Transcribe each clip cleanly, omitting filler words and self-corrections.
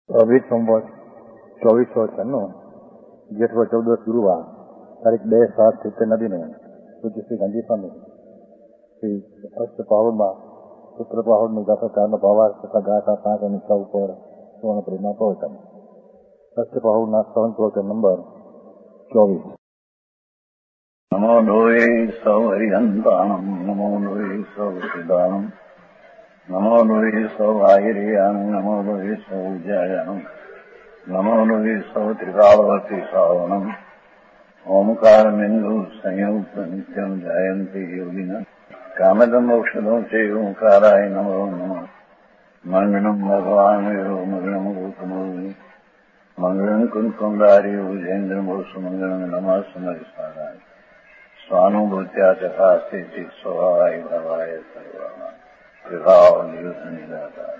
અભિત સંવત 2496 જેઠ 14 ગુરુવાર તારીખ 2/7 નદીને પૂજ્ય શ્રી ગાંધી સ્વામી શ્રી અષ્ટ પાવનમાં પુત્ર પાવનની ગાથા 4નો ભાવાર્થ તથા ગાથા 5 અને 6 ઉપર સુવર્ણ પ્રેમના પ્રવચન. અષ્ટ પાવનના શ્રવણ પ્રવચન નંબર 24. નમો લોહે સૌ હરિહંતાણમ નમો લોહે સૌ સિદ્ધાણમ નમો લોહે સૌ આયર્યાન નમો લોહે સૌ જયાન નમો લોહે સૌ ત્રિકાળવતી શ્રાવણમ ઓમકાર બિંદુ સંયુક્ત નિત્યમ જયંતી યોગિન કામદમ ઔષધો છે ઓંકારાય નમો નમઃ. મંગળમ ભગવાન મંગળમ ગૌતમો મંગળમ કુંકુંડાર્યો જૈન્દ્રમો સુમંગળમ નમઃ સમરિસ્વારાય સ્વાનુભૂત્યા ચકાસ્તે ચિત સ્વભાવાય ભવાય સર્વમાં વિભાવ નિયુત નિરાકાર.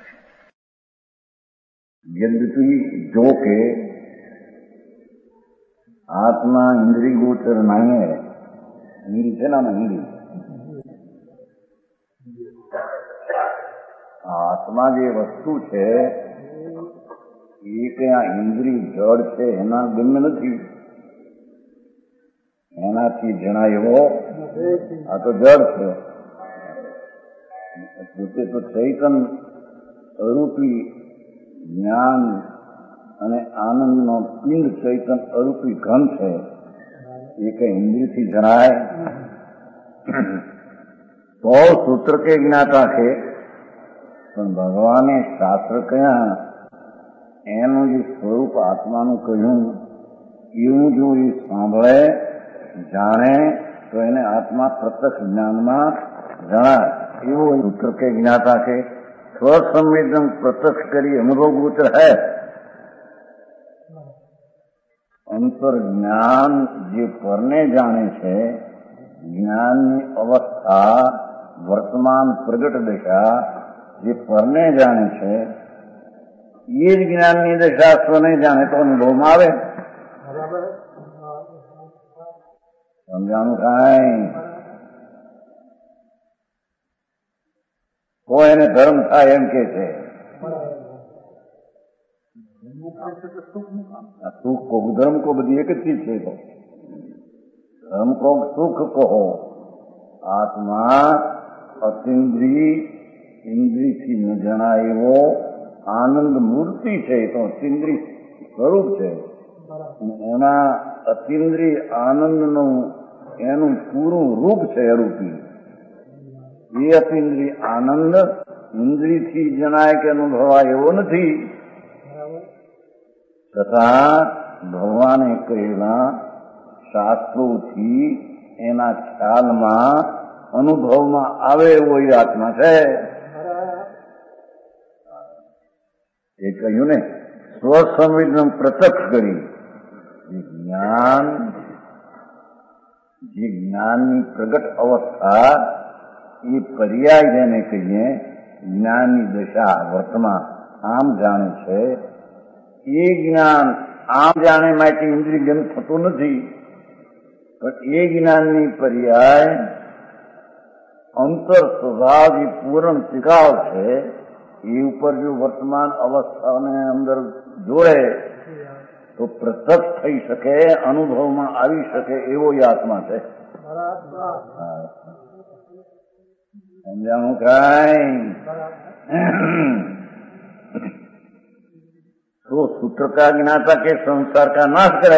यद्यपि जो के आत्मा इंद्रिय गोचर नहीं है, इंद्रिय છે ને इंद्रिय આત્મા જે વસ્તુ છે એ કે આ ઇન્દ્રિય જડ છે એના ગમ્ય નથી, એનાથી જણાય એવો આ તો જડ છે. પોતે તો ચૈતન અરૂપી જ્ઞાન અને આનંદનો પિંડ ચૈતન અરૂપી ઘન છે, એ કઈ ઇન્દ્રિયથી જણાય તો સૂત્ર કે જ્ઞાતા છે. પણ ભગવાને શાસ્ત્ર કયા એનું જે સ્વરૂપ આત્માનું કહ્યું એવું જો એ સાંભળે જાણે તો એને આત્મા પ્રત્યક્ષ જ્ઞાનમાં જણાય. એવો સૂત્ર કે જ્ઞાતા છે. સ્વસંવેદન પ્રત્યક્ષ કરી અનુભવ ગોચર है. અંતર જ્ઞાન જે પરને જાણે છે, જ્ઞાનની અવસ્થા વર્તમાન પ્રગટ દશા જે પરને જાણે છે એ જ જ્ઞાનની દશા સ્વને જાણે તો અનુભવમાં આવે. સમજાણું કાંઈ તો એને ધર્મ થાય એમ કે છે. સુખ કો ધર્મ કો બધી એક જ ચીજ છે. તો ધર્મ કો સુખ કહો. આત્મા અતિન્દ્રિય ઇન્દ્રિયથી ન જણાય એવો આનંદ મૂર્તિ છે, તો અતિન્દ્રિય સ્વરૂપ છે. એના અતિન્દ્રિય આનંદનું એનું પૂરું રૂપ છે અરૂપી. એ અતિન્દ્રિય આનંદ ઇન્દ્રિયથી જણાય કે અનુભવાય એવો નથી. તથા ભગવાને કહેલા શાસ્ત્રોથી એના ખ્યાલમાં અનુભવમાં આવે એવો એ આત્મા છે. એ કહ્યું ને સ્વસંવેદન પ્રત્યક્ષ કરી જે જ્ઞાનની પ્રગટ અવસ્થા એ પર્યાય જેને કહીએ જ્ઞાનની દશા વર્તમાન આમ જાણે છે. એ જ્ઞાન આમ જાણે માટે ઇન્દ્રિય થતું નથી, પણ એ જ્ઞાનની પર્યાય અંતર સ્વભાવ જે પૂર્ણ ટિકાવ છે એ ઉપર જો વર્તમાન અવસ્થાને અંદર જોડે તો પ્રત્યક્ષ થઈ શકે, અનુભવમાં આવી શકે એવો એ આત્મા છે. સમજાણું કાંઈ? तो सूत्र का ज्ञाता के संसार का नाश करे.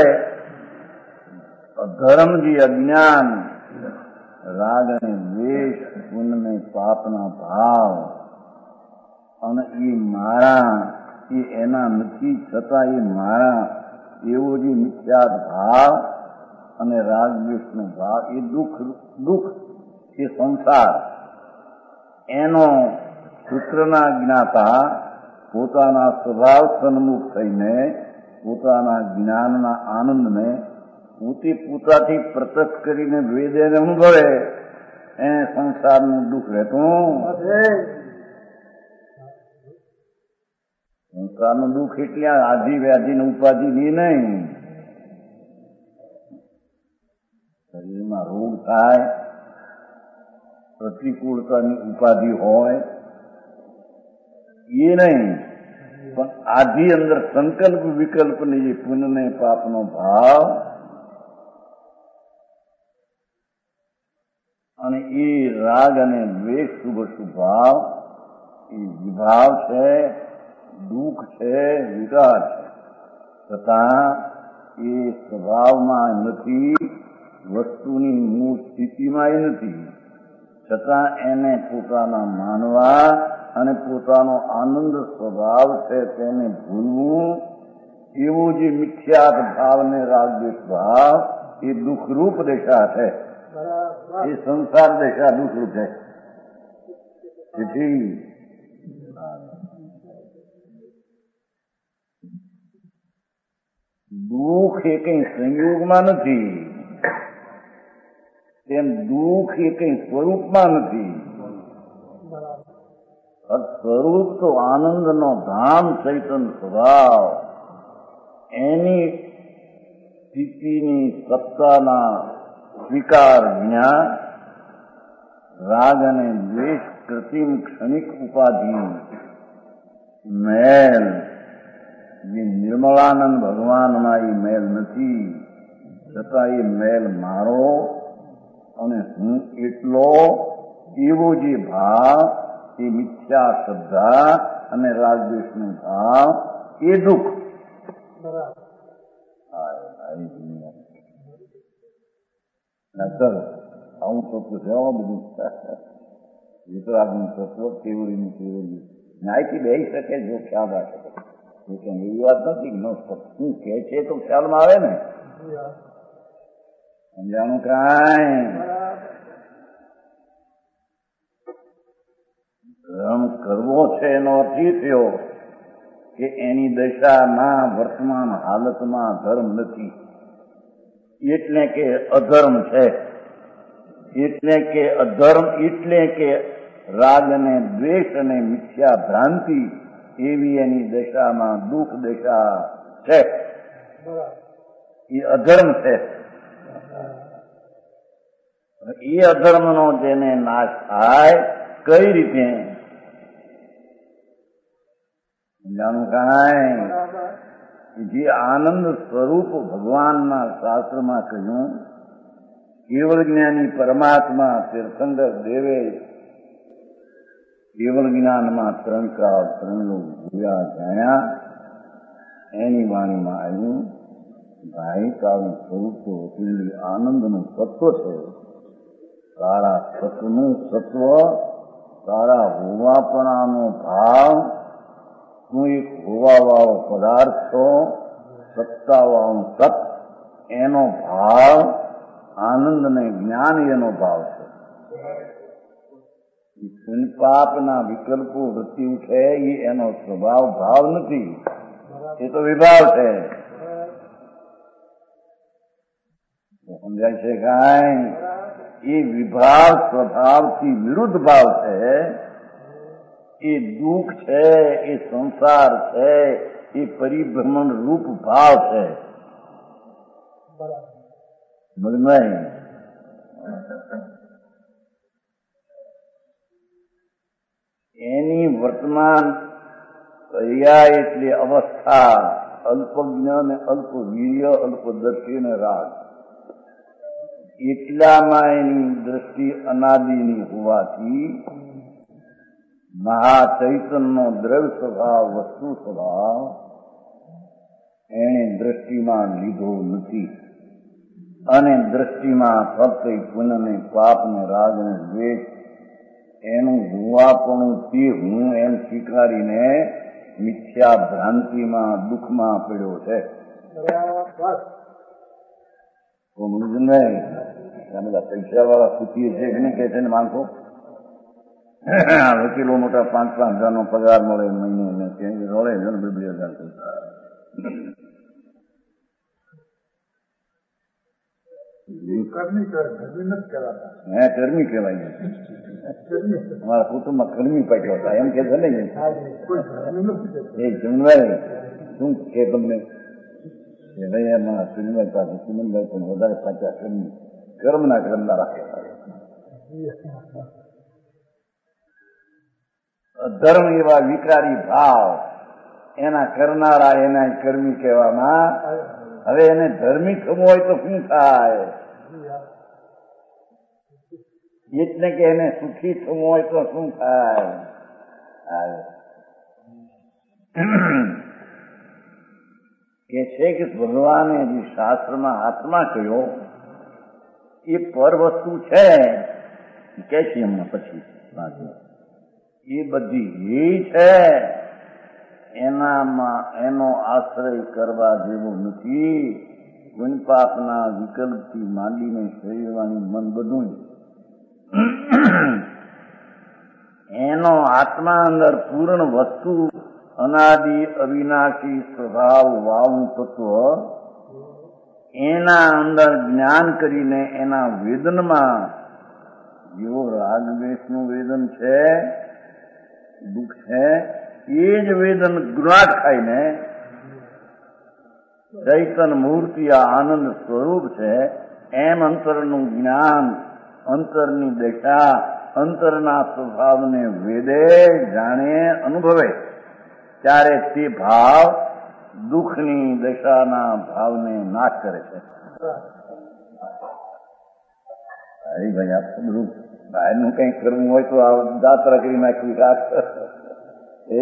धर्म जी अज्ञान राग ने द्वेष पुण्य में पापना भाव અને એ મારા એ એના નથી છતાં એ મારા એવો જે મિથ્યા ભાવ અને રાગ દ્વેષનો ભાવ એ દુઃખ એ સંસાર એનો સૂત્રના જ્ઞાતા પોતાના સ્વભાવ સન્મુખ થઈને પોતાના જ્ઞાનના આનંદને પોતાથી પ્રત્યક્ષ કરીને વેદે અનુભવે એને સંસારનું દુઃખ રહેતું. સંસારનું દુઃખ એટલે આધિ વ્યાધિ ને ઉપાધિની નહીં. શરીરમાં રોગ થાય, પ્રતિકૂળતાની ઉપાધિ હોય એ નહીં. પણ આધી અંદર સંકલ્પ વિકલ્પને જે પુણ્ય ને પાપનો ભાવ અને એ રાગ અને દ્વેષ શુભ ભાવ એ વિભાવ છે, દુઃખ છે, વિકાર છે, તથા એ સ્વભાવમાં નથી, વસ્તુની મૂળ સ્થિતિમાં નથી, છતાં એને પોતાના માનવા અને પોતાનો આનંદ સ્વભાવ છે તેને ભૂલવું, એવો જે મિથ્યાત ભાવ ને રાગદ્વેષ ભાવ એ દુઃખરૂપ દશા છે. એ સંસાર દશા દુઃખરૂપ છે. તેથી દુઃખ એ કઈ સંયોગમાં નથી, તેમ દુઃખ એ કઈ સ્વરૂપમાં નથી. સ્વરૂપ તો આનંદનો ધામ ચૈતન સ્વભાવ, એની સ્થિતિની સત્તાના સ્વીકાર વિના રાગ અને દ્વેષ કૃત્રિમ ક્ષણિક ઉપાધિ મેલ જે નિર્મળાનંદ ભગવાનમાં એ મેલ નથી, છતાં એ મેલ મારો અને હું એટલો એવો જે ભાવ એ મિથ્યા શ્રદ્ધા અને રાગદ્વેષનો ભાવ એ દુઃખ. આવું તત્વ છે બધું વિતરાગનું તત્વ, કેવડીનું કેવડી ન્યાયથી બેસી શકે જો ખ્યાલ રાખે. એવી વાત નથી કે શું કે છે તો ખ્યાલમાં આવે ને, સમજાણું કાંઈ. ધર્મ કરવો છે એનો અર્થ એ થયો કે એની દશાના વર્તમાન હાલતમાં ધર્મ નથી, એટલે કે અધર્મ છે. એટલે કે અધર્મ એટલે કે રાગ અને દ્વેષ અને મિથ્યા ભ્રાંતિ એવી એની દશામાં દુઃખ દશા છે, એ અધર્મ છે. એ અધર્મનો જેને નાશ થાય કઈ રીતે જાણું કાંઈ. જે આનંદ સ્વરૂપ ભગવાનના શાસ્ત્રમાં કહ્યું, કેવળ જ્ઞાની પરમાત્મા તીર્થંકર દેવે કેવળ જ્ઞાનમાં 3 કાળ 3 લોક જોયા જાણ્યા, એની વાણીમાં આવ્યું ભાઈ તારું સ્વરૂપ તો વકીલી આનંદનું તત્વ છે. તારા સતનું સત્વ, તારા હોવાપણાનો ભાવ, તું એક હોવાવાળો પદાર્થ છો, સત્તાવાળો સત, એનો ભાવ આનંદ ને જ્ઞાન એનો ભાવ છે. પાપના વિકલ્પો વૃત્તિ ઉઠે એ એનો સ્વભાવ ભાવ નથી, એ તો વિભાવ છે. સમજાય છે કાંઈ. એ વિભાવ સ્વભાવથી વિરુદ્ધ ભાવ છે. એ દુઃખ છે, એ સંસાર છે, એ પરિભ્રમણ રૂપ ભાવ છે. એની વર્તમાન ક્રિયા એટલે અવસ્થા, અલ્પજ્ઞ ને અલ્પ વીર્ય, અલ્પદર્શી ને રાગ, એટલામાં એની દ્રષ્ટિ અનાદિની હોવાથી મહાચૈતનનો દ્રવ્ય સ્વભાવ, વસ્તુ સ્વભાવ એને દ્રષ્ટિમાં લીધો નથી. અને દ્રષ્ટિમાં ફક્ત પુણ્ય ને પાપ ને રાગ ને દ્વેષ એનું હોવાપણું તે હું એમ સ્વીકારીને મિથ્યા ભ્રાંતિમાં દુઃખમાં પડ્યો છે. પૈસા વાળા સુખી છે કે નહીં કે છે ને માણસો, વકીલો મોટા 5-5 હજારનો પગાર મળે મહિને, ત્યાં રોડે 2,000 કર્મી કહેવાય. અમારા કુટુંબમાં કર્મી પાક્યો હતા એમ કે છે ને. એ જમવાય શું કે તમને ભાઈ એમાં સુનભાઈ પાસે સુમનભાઈ પણ વધારે પાછા કર્મના ક્રમના રાખેલા. ધર્મ એવા વિકારી ભાવ એના કરનારા એના કર્મી કહેવામાં. હવે એને ધર્મી થવું હોય તો શું થાય? એટલે કે એને સુખી થવું હોય તો શું થાય? કે છે કે ભગવાને જે શાસ્ત્રમાં આત્મા કહ્યો એ પર વસ્તુ છે કે છે હમણાં પછી એ બધી એ છે, એનામાં એનો આશ્રય કરવા જેવો નથી. ગુણ પાપના વિકલ્પથી માંડીને શરીરવાણી મન બધું એનો આત્મા અંદર પૂર્ણ વસ્તુ અનાદિ અવિનાશી સ્વભાવ વાવું તત્વ એના અંદર જ્ઞાન કરીને એના વેદનમાં જેવો રાગદ્વેષનું વેદન છે, દુઃખ છે, એ જ વેદન ગુણાટ ખાઈને ચૈતન મૂર્તિ આ આનંદ સ્વરૂપ છે એમ અંતરનું જ્ઞાન, અંતરની દશા, અંતરના સ્વભાવને વેદે, જાણે, અનુભવે ત્યારે તે ભાવ દુઃખની દશાના ભાવને નાશ કરે છે. ભાઈ આ બધું બહારનું કંઈ કરવું હોય તો આ જાત્રા કરી નાખવી રાત એ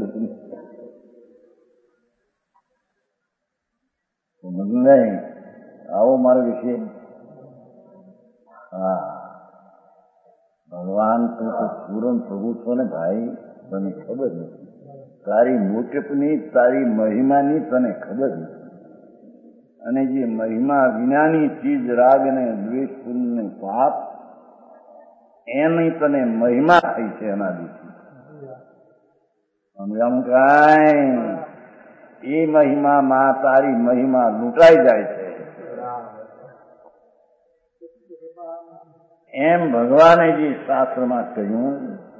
નહીં આવો મારો વિશે. હા, ભગવાન તું તો પૂરણ પ્રભુ છો ને ભાઈ, તને ખબર નથી. તારી મોટપની, તારી મહિમાની તને ખબર નથી. અને જે મહિમા વિનાની ચીજ રાગ ને દ્વેષ પુણ્ય પાપ એની તને મહિમા થઈ છે અનાદિથી. સમજાવું કાંઈ? એ મહિમામાં તારી મહિમા લૂંટાઈ જાય છે. એમ ભગવાને જે શાસ્ત્રમાં કહ્યું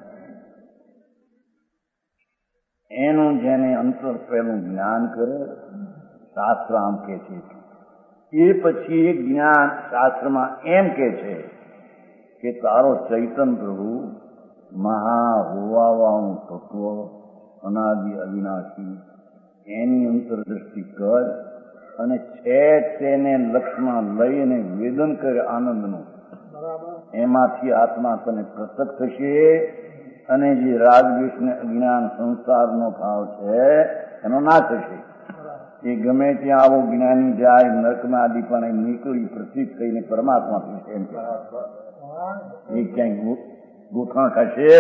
એનું જેને અંતર પહેલું જ્ઞાન કરે, શાસ્ત્ર આમ કે છે. એ પછી એ જ્ઞાન શાસ્ત્રમાં એમ કે છે કે તારો ચૈતન પ્રભુ મહા હોવાવાળું તત્વ અનાદિ અવિનાશી એની અંતરદ્રષ્ટિ કર અને છે તેને લક્ષમાં લઈ અને વેદન કરે આનંદનું. એમાંથી આત્મા તને પ્રસક્ત થશે અને જે રાગ દ્વેષ ને અજ્ઞાન સંસારનો ભાવ છે એનો નાશ થશે. એ ગમે ત્યાં આવો જ્ઞાની જાય નર્કમાં આદિ પણ નીકળી પ્રસિદ્ધ થઈને પરમાત્મા થશે. એમ એ ક્યાંય ગોઠણ ખાશે?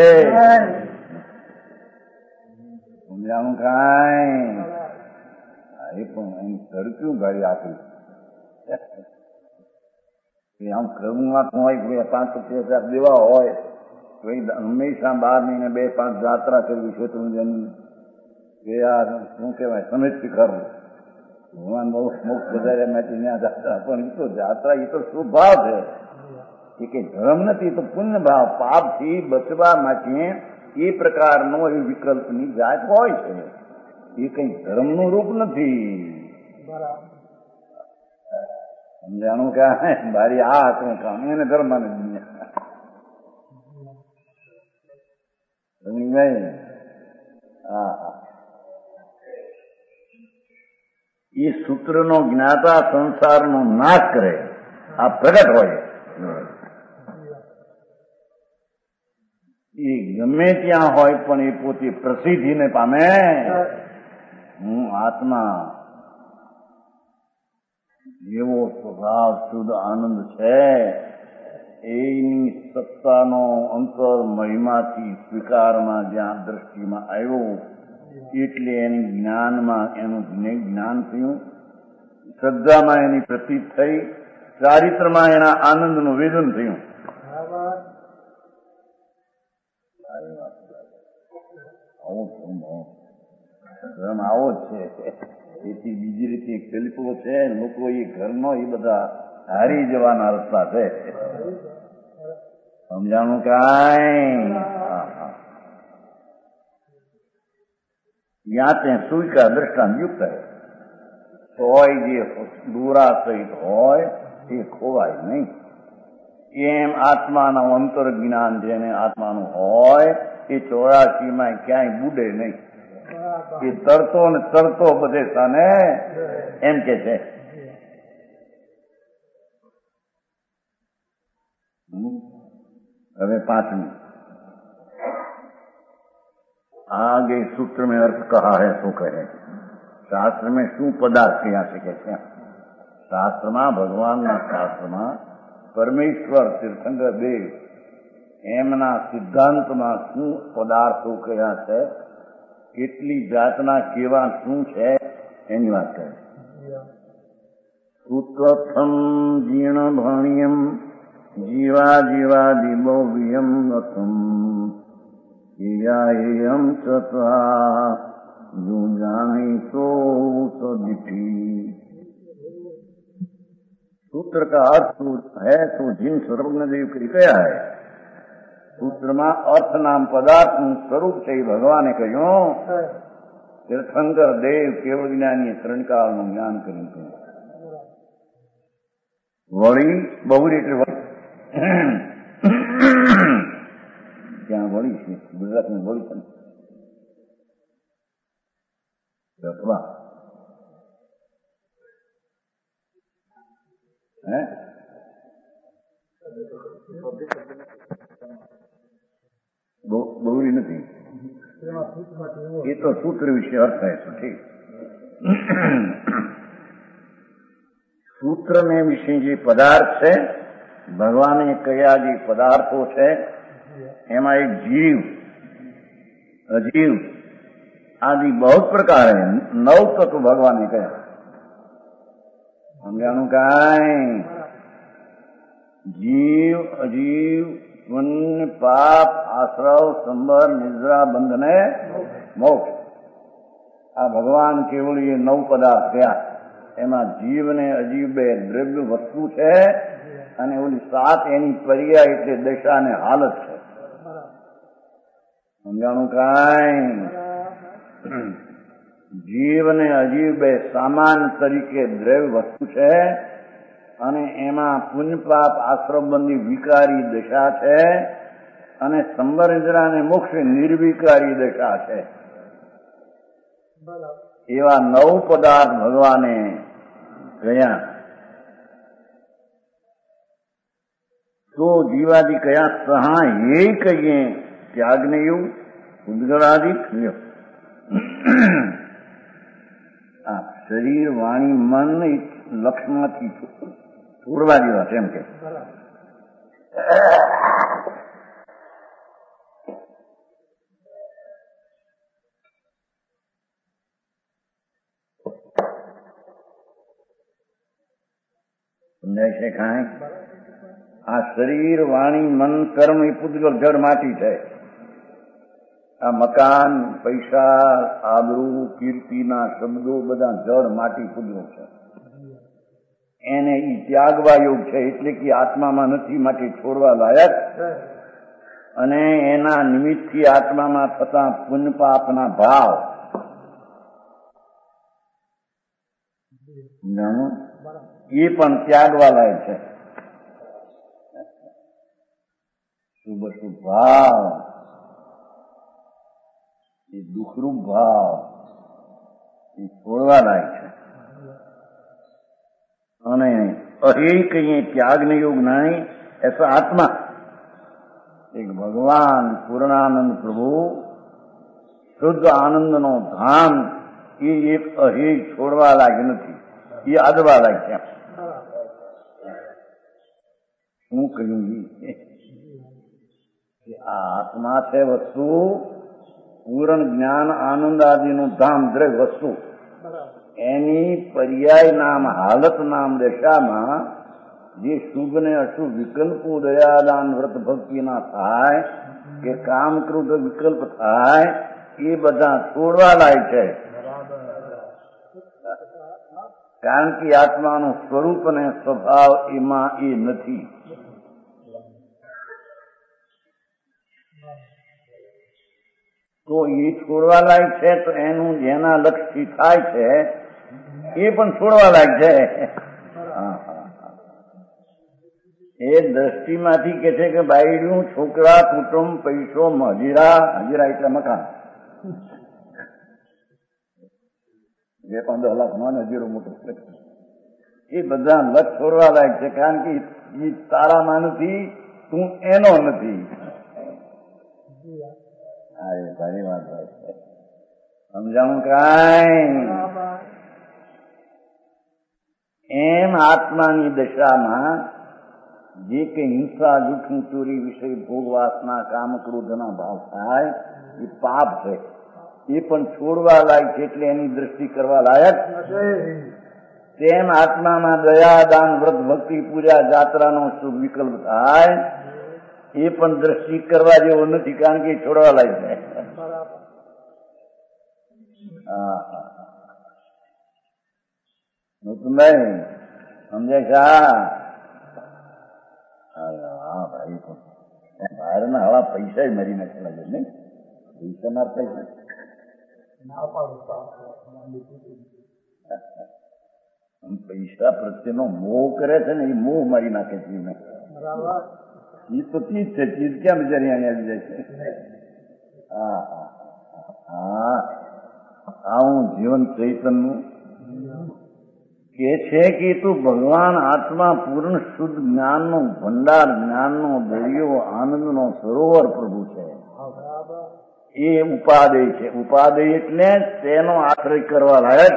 સમજાણું કાંઈ? એ પણ એની તડક્યું ગાડી આપી આમ કર્મમાં હોય 5-10,000 દેવા હોય તો એ હંમેશા 12 મહિને 2-5 જાત્રા કરવી છે. તો શું કહેવાય સમિત શિખર ભગવાન બહુ મોક્ષ વધારે માંથી ત્યાં જાત્રા. પણ એ તો જાત્રા એ તો શુભ ભાવ છે, એ કઈ ધર્મ નથી, તો પુણ્ય ભાવ. પાપથી બચવા માટે એ પ્રકારનો એ વિકલ્પની જાત હોય છે. એ કઈ ધર્મનું રૂપ નથી. સમજાણું કે મારી આ આપણું કામ એને ધર્મ ને દુનિયા નહીં. હા, એ સૂત્રનો જ્ઞાતા સંસારનો નાશ કરે આ પ્રગટ હોય. એ ગમે ત્યાં હોય પણ એ પોતે પ્રસિદ્ધિને પામે. હું આત્મા જેવો સ્વભાવ શુદ્ધ આનંદ છે એની સત્તાનો અંતર મહિમાથી સ્વીકારમાં જ્યાં દ્રષ્ટિમાં આવ્યો એટલે એની જ્ઞાનમાં એનું જ્ઞાન થયું, શ્રદ્ધામાં એની પ્રતીત થઈ, ચારિત્રમાં એના આનંદનું વેદન થયું. ધર્મ આવો જ છે. એથી બીજી રીતે કલ્પો છે. લોકો એ ઘરનો એ બધા હારી જવાના રસ્તા છે. સમજાણું કાંઈ? ત્યાં ત્યાં સુવિકા દ્રષ્ટાંત યુક્ત હોય જે દોરા સહિત હોય એ ખોવાય નહીં. એમ આત્માનું અંતર જ્ઞાન જેને આત્માનું હોય એ 84 ક્યાંય બુડે નહીં. એ તરતો ને તરતો બધે સાને એમ કે છે. હવે 5મી आगे सूत्र में अर्थ कहा है तो कहे शास्त्र में શું પદાર્થ થયા છે કે છે શાસ્ત્રમાં ભગવાનના શાસ્ત્રમાં પરમેશ્વર તીર્થંકર દેવ એમના સિદ્ધાંતમાં શું પદાર્થો કયા છે, કેટલી જાતના કેવા શું છે એની વાત કરે. સૂત્રથમ જીર્ણ ભણ્યમ જીવા જીવાદિબોવ્યમ રથમ એમ છતાં જો જાણી તો સદિઠી. सूत्र का अर्थ है तो जिन सर्वज्ञ देव की कया है. सूत्रमा अर्थ नाम पदार्थ स्वरूप છે એ ભગવાને કહ્યું. તીર્થંકર દેવ કેવળ જ્ઞાની ત્રણકાળનું જ્ઞાન કર્યું હતું. વળી બહુ રીતે ત્યાં વળી છે ગુજરાતની વળી પણ અથવા બહુરી નથી એ તો સૂત્ર વિશે અર્થ થાય છે. ઠીક સૂત્ર ને વિશે જે પદાર્થ છે ભગવાને કયા જે પદાર્થો છે એમાં એક જીવ અજીવ આદि बहुत प्रकार है. 9 तत्व भगवान ने कहा. સમજાણું કાંઈ? જીવ અજીવ પુણ્ય પાપ આશ્રવ સંબર નિદ્રા બંધ ને મોક્ષ આ ભગવાન કેવળ એ 9 પદાર્થ થયા. એમાં જીવ ને અજીવ 2 દ્રવ્ય વસ્તુ છે અને ઓલી 7 એની પર્યાય એટલે દશા ને હાલત છે. સમજાણું કાંઈ? જીવ ને અજીવ 2 સામાન તરીકે દ્રવ્ય વસ્તુ છે અને એમાં પુણ્ય પાપ આશ્રમબંધી વિકારી દશા છે અને સંબર નિદ્રા અને મોક્ષ નિર્વિકારી દશા છે. એવા 9 પદાર્થ ભગવાને કયા. તો જીવાદિ કયા સહા એ કહીએ ત્યાગને એવું ઉદ્ગરાદિક આ શરીર વાણી મન લક્ષ્યમાંથી છોડવા જેવા છે એમ કે. સમજાય છે કાંઈ? આ શરીર વાણી મન કર્મ એ પૂતગલ જળ માટી છે. આ મકાન પૈસા આબરૂ કીર્તિના શબ્દો બધા જળ માટી પૂતગલ છે. એને ઈ ત્યાગવા યોગ છે એટલે કે આત્મામાં નથી માટે છોડવા લાયક અને એના નિમિત્તથી આત્મામાં થતા પુણ્ય પાપના ભાવ એ પણ ત્યાગવા લાયક છે. શુભ શુભ ભાવ એ દુઃખરૂપ ભાવ એ છોડવા લાયક છે. અને અહે કહીએ ત્યાગને યોગ નહીં એસા આત્મા એક ભગવાન પૂર્ણાનંદ પ્રભુ શુદ્ધ આનંદનો ધામ એ એક અહે છોડવા લાગે નથી, એ આદવા લાગે છે. શું કહ્યું? આ આત્મા છે વસ્તુ પૂર્ણ જ્ઞાન આનંદ આદિનું ધામ દ્રવ્ય વસ્તુ એની પર્યાય નામ હાલત નામ દશામાં જે શુભ ને અશુભ વિકલ્પો દયાદાન વ્રત ભક્તિના થાય કે કામ ક્રોધ વિકલ્પ થાય એ બધા છોડવા લાયક છે. કારણ કે આત્માનું સ્વરૂપ અને સ્વભાવ એમાં એ નથી. તો એ છોડવા લાયક છે. તો એનું જેના લક્ષ્યથી થાય છે એ પણ છોડવા લાયક છે. એ દ્રષ્ટિમાંથી કે છે કે બાયડું છોકરા કુટુંબ પૈસો હજીરા, હજીરા એટલે મકાન, એ 15 લાખ માને જીરો મોટો એ બધા લક્ષ છોડવા લાયક છે, કારણ કે એ તારામાં નથી, તું એનો નથી. હા, એ સારી વાત છે. સમજાણું કાંઈ? એમ આત્માની દશામાં જે કઈ હિંસા, જૂઠું, ચોરી, વિષય, ભોગ, વાસના, કામ, ક્રોધના ભાવ થાય એ પાપ છે. એ પણ છોડવા લાયક છે, એટલે એની દ્રષ્ટિ કરવા લાયક. તેમ આત્મામાં દયા, દાન, વ્રત, ભક્તિ, પૂજા, જાત્રાનો શુભ વિકલ્પ થાય એ પણ દ્રષ્ટિ કરવા જેવો નથી, કારણ કે એ છોડવા લાયક છે. નહીં સમજાય છે? હા ભાઈ, બહારના હવા પૈસા મરી નાખેલા છે ને, પૈસા ના પૈસા પૈસા પ્રત્યેનો મોહ કરે છે ને, એ મોહ મારી નાખે છે. એ તો ચીજ છે, ચીજ ક્યાં બિચારી અહીંયા આવી જાય છે? હા હા હા, આવું જીવન ચૈતનનું કે છે કે તું ભગવાન આત્મા પૂર્ણ શુદ્ધ જ્ઞાનનો ભંડાર, જ્ઞાનનો દરિયો, આનંદનો સરોવર પ્રભુ છે. એ ઉપાદેય છે. ઉપાદેય એટલે તેનો આશ્રય કરવા લાયક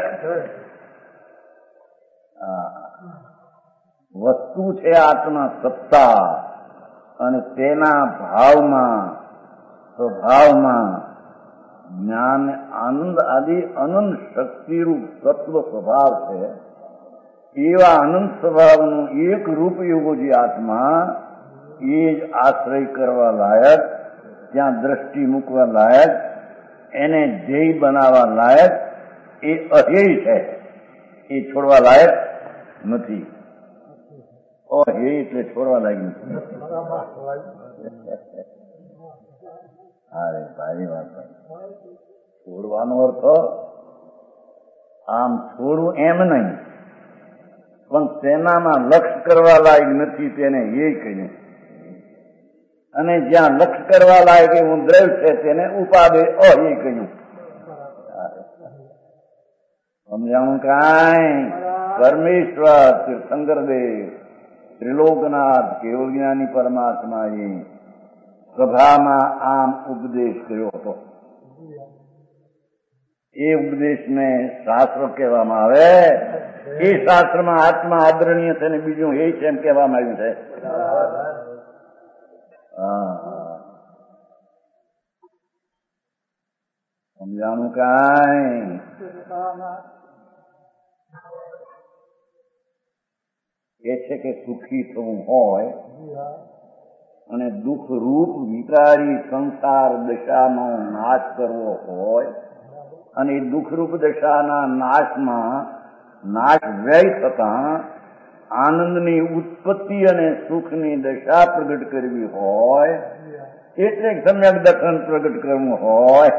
વસ્તુ છે. આત્મા સત્તા અને તેના ભાવમાં, સ્વભાવમાં જ્ઞાન, આનંદ આદિ અનંત શક્તિરૂપ તત્વ સ્વભાવ છે. એવા અનંત સ્વભાવનું એક રૂપ એવો જે આત્મા, એ જ આશ્રય કરવા લાયક, ત્યાં દ્રષ્ટિ મૂકવા લાયક, એને ધ્યેય બનાવવા લાયક એ અધ્યેય છે. એ છોડવા લાયક નથી. અધ્યેય એટલે છોડવા લાયક નથી. અરે ભારી વાત. છોડવાનો અર્થ આમ છોડવું એમ નહીં, પણ તેનામાં લક્ષ કરવા લાયક નથી, તેને એ કહીએ. અને જ્યાં લક્ષ કરવા લાયક એવું દ્રવ્ય છે તેને ઉપાદે એ કહ્યું. સમજાણું કાંઈ? પરમેશ્વર તીર્થંકરદેવ ત્રિલોકનાથ કેવળ જ્ઞાની પરમાત્માએ સભામાં આમ ઉપદેશ કર્યો હતો. એ ઉપદેશને શાસ્ત્ર કહેવામાં આવે. એ શાસ્ત્રમાં આત્મા આદરણીય છે ને બીજું એ છે એમ કહેવામાં આવ્યું છે. સમજાણું કાંઈ? એ છે કે સુખી થવું હોય અને દુઃખ રૂપ વિકારી સંસાર દશાનો નાશ કરવો હોય, અને એ દુઃખરૂપ દશાના નાશમાં નાશ વ્યય થતા આનંદની ઉત્પત્તિ અને સુખની દશા પ્રગટ કરવી હોય, એટલે સમ્યક દર્શન પ્રગટ કરવું હોય,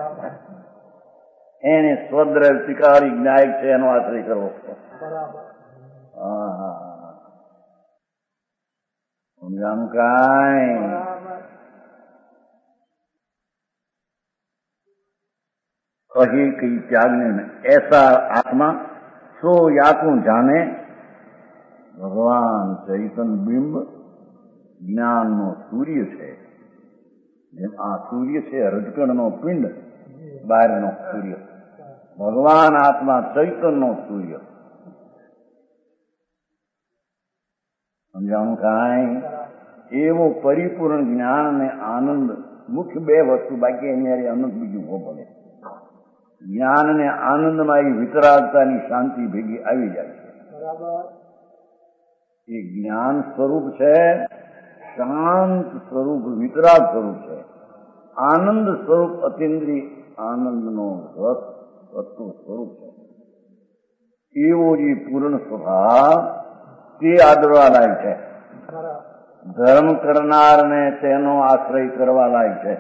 એને સ્વદ્રવ શિકારી જ્ઞાયક છે, એનો આશ્રય કરવો. સમજાણું કાંઈ? कही कई त्यागने में ऐसा आत्मा सो या तो जाने ભગવાન ચૈતન બિંબ જ્ઞાનનો સૂર્ય છે. જેમ આ સૂર્ય છે રજકણનો પિંડ, બહારનો સૂર્ય. ભગવાન આત્મા ચૈતનનો સૂર્ય. સમજાણું કાંઈ? એવો પરિપૂર્ણ જ્ઞાન અને આનંદ, મુખ્ય બે વસ્તુ, બાકી અહીંયા અનંત બીજું ઉભો પડે. જ્ઞાન અને આનંદમાં એ વિતરાગતાની શાંતિ ભેગી આવી જાય છે. એ જ્ઞાન સ્વરૂપ છે, શાંત સ્વરૂપ, વિતરાગ સ્વરૂપ છે. આનંદ સ્વરૂપ અતિન્દ્રિય આનંદનો રસ તત્વ સ્વરૂપ છે. એવો જે પૂર્ણ સ્વભાવ તે આદરવા લાયક છે. ધર્મ કરનારને તેનો આશ્રય કરવા લાયક છે.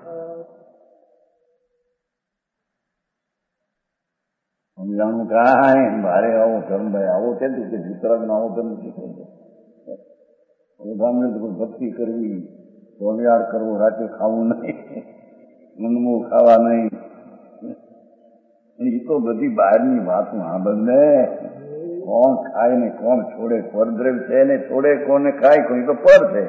સમજાણું કાંઈ? મારે આવો ધર્મ ભાઈ આવો છે કે વિતરાગનો આવો ધર્મ શીખે છે. ભક્તિ કરવી, સોમયાર કરવો, રાતે ખાવું નહીં, મનમું ખાવા નહીં, એ તો બધી બહારની વાતો સાંભળને. કોણ ખાય ને કોણ છોડે, પરદ્રવ્ય છે ને છોડે, કોને ખાય, કોઈ તો પર છે.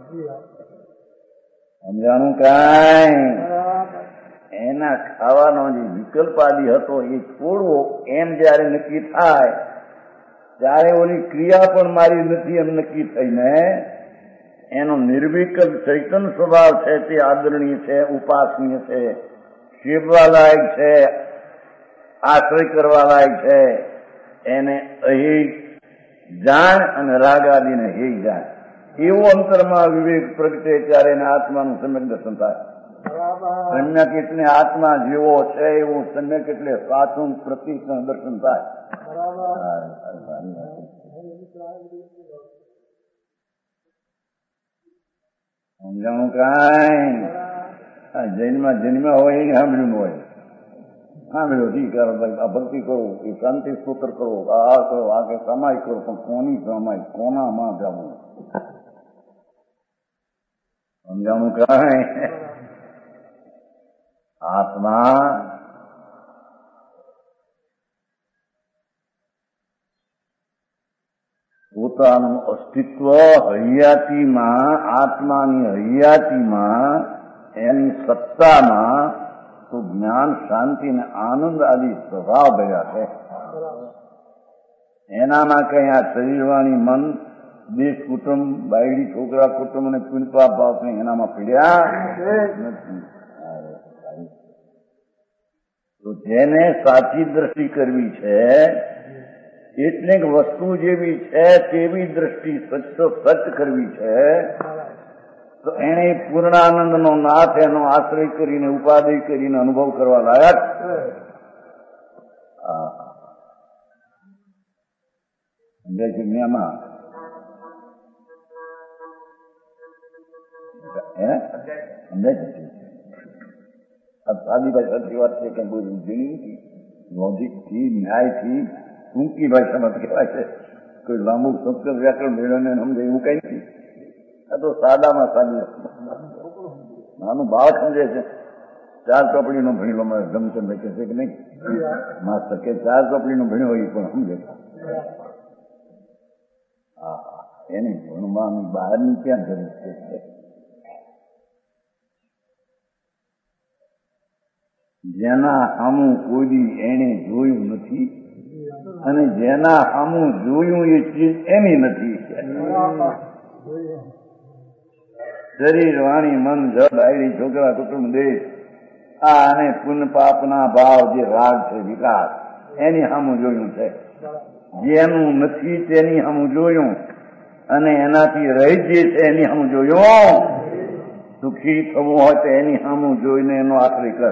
સમજાણું કાંઈ? એના ખાવાનો જે વિકલ્પ આદિ હતો એ છોડવો એમ જયારે નક્કી થાય ત્યારે ઓલી ક્રિયા પણ મારી નથી એમ નક્કી થઈને એનો નિર્વિકલ્પ ચૈતન સ્વભાવ છે તે આદરણીય છે, ઉપાસનીય છે, સેવવા લાયક છે, આશ્રય કરવા લાયક છે. એને અહીં જાણ અને રાગ આદિને હે જાણ એવું અંતરમાં વિવેક પ્રગટે ત્યારે એને આત્માનું સમ્યક દર્શન થાય. સમ્યક એટલે આત્મા જેવો છે એવું સમ્યક એટલે સાચું પ્રતિષ્ઠ દર્શન થાય. સમજાણું કાંઈ? જૈનમાં જન્મ્યા હોય એને સાંભળ્યું હોય, સાંભળ્યો ઠીક આ ભક્તિ કરો, એ શાંતિ સ્તોત્ર કરો, આ કરો, આ કે સમાય કરો, પણ કોની સમાય, કોનામાં જવું? સમજાણું કાંઈ? આત્મા પોતાનું અસ્તિત્વ હૈયાતીમાં, આત્માની હૈયાતીમાં, એની સત્તામાં તો જ્ઞાન, શાંતિ ને આનંદ આદિ સ્વભાવ ભર્યા છે. એનામાં કઈ આ શરીરવાણી, મન, દેશ, કુટુંબ, બાયડી, છોકરા, કુટુંબ અને પુણ્યપાપ ભાવ કઈ એનામાં પીડ્યા નથી. તો જેને સાચી દ્રષ્ટિ કરવી છે એટલે વસ્તુ જેવી છે તેવી દ્રષ્ટિ સચ કરવી છે તો એને પૂર્ણાનંદનો નાથ એનો આશ્રય કરીને ઉપાધિ કરીને અનુભવ કરવા લાયક. સમજાય છે દુનિયામાં? સમજાય છે? સાદી ભાષાની વાત છે કે બહુ ઝીણી લોજિકથી, ન્યાયથી ટૂંકી ભાષામાં કહેવાય છે. કોઈ લાંબુ સંસ્કૃત વ્યાકરણ મેળવીને સમજે એવું કઈ નથી. આ તો સાદામાં સાદી નાનું બાળક સમજે છે. 4 ચોપડીનો ભણેલો મારે ગમચંદ કહે છે કે નહીં માસ્ટર કે 4 ચોપડીનો ભણ્યો હોય પણ સમજે. હા, એની ભણવાની બહારની ક્યાં જરૂર છે? જેના સામું કોઈ એને જોયું નથી અને જેના સામું જોયું એ ચીજ એની નથી. શરીર, વાણી, મન, જળ, બાયડી, છોકરા, કુટુંબ, દેશ, આ અને પુણ્ય પાપના ભાવ જે રાગ છે, વિકાસ, એની સામું જોયું છે. જેનું નથી તેની સામું જોયું અને એનાથી રહી જે છે એની સામું જોયું. સુખી થવું હોય તો એની સામું જોઈને એનો આશ્રય કર.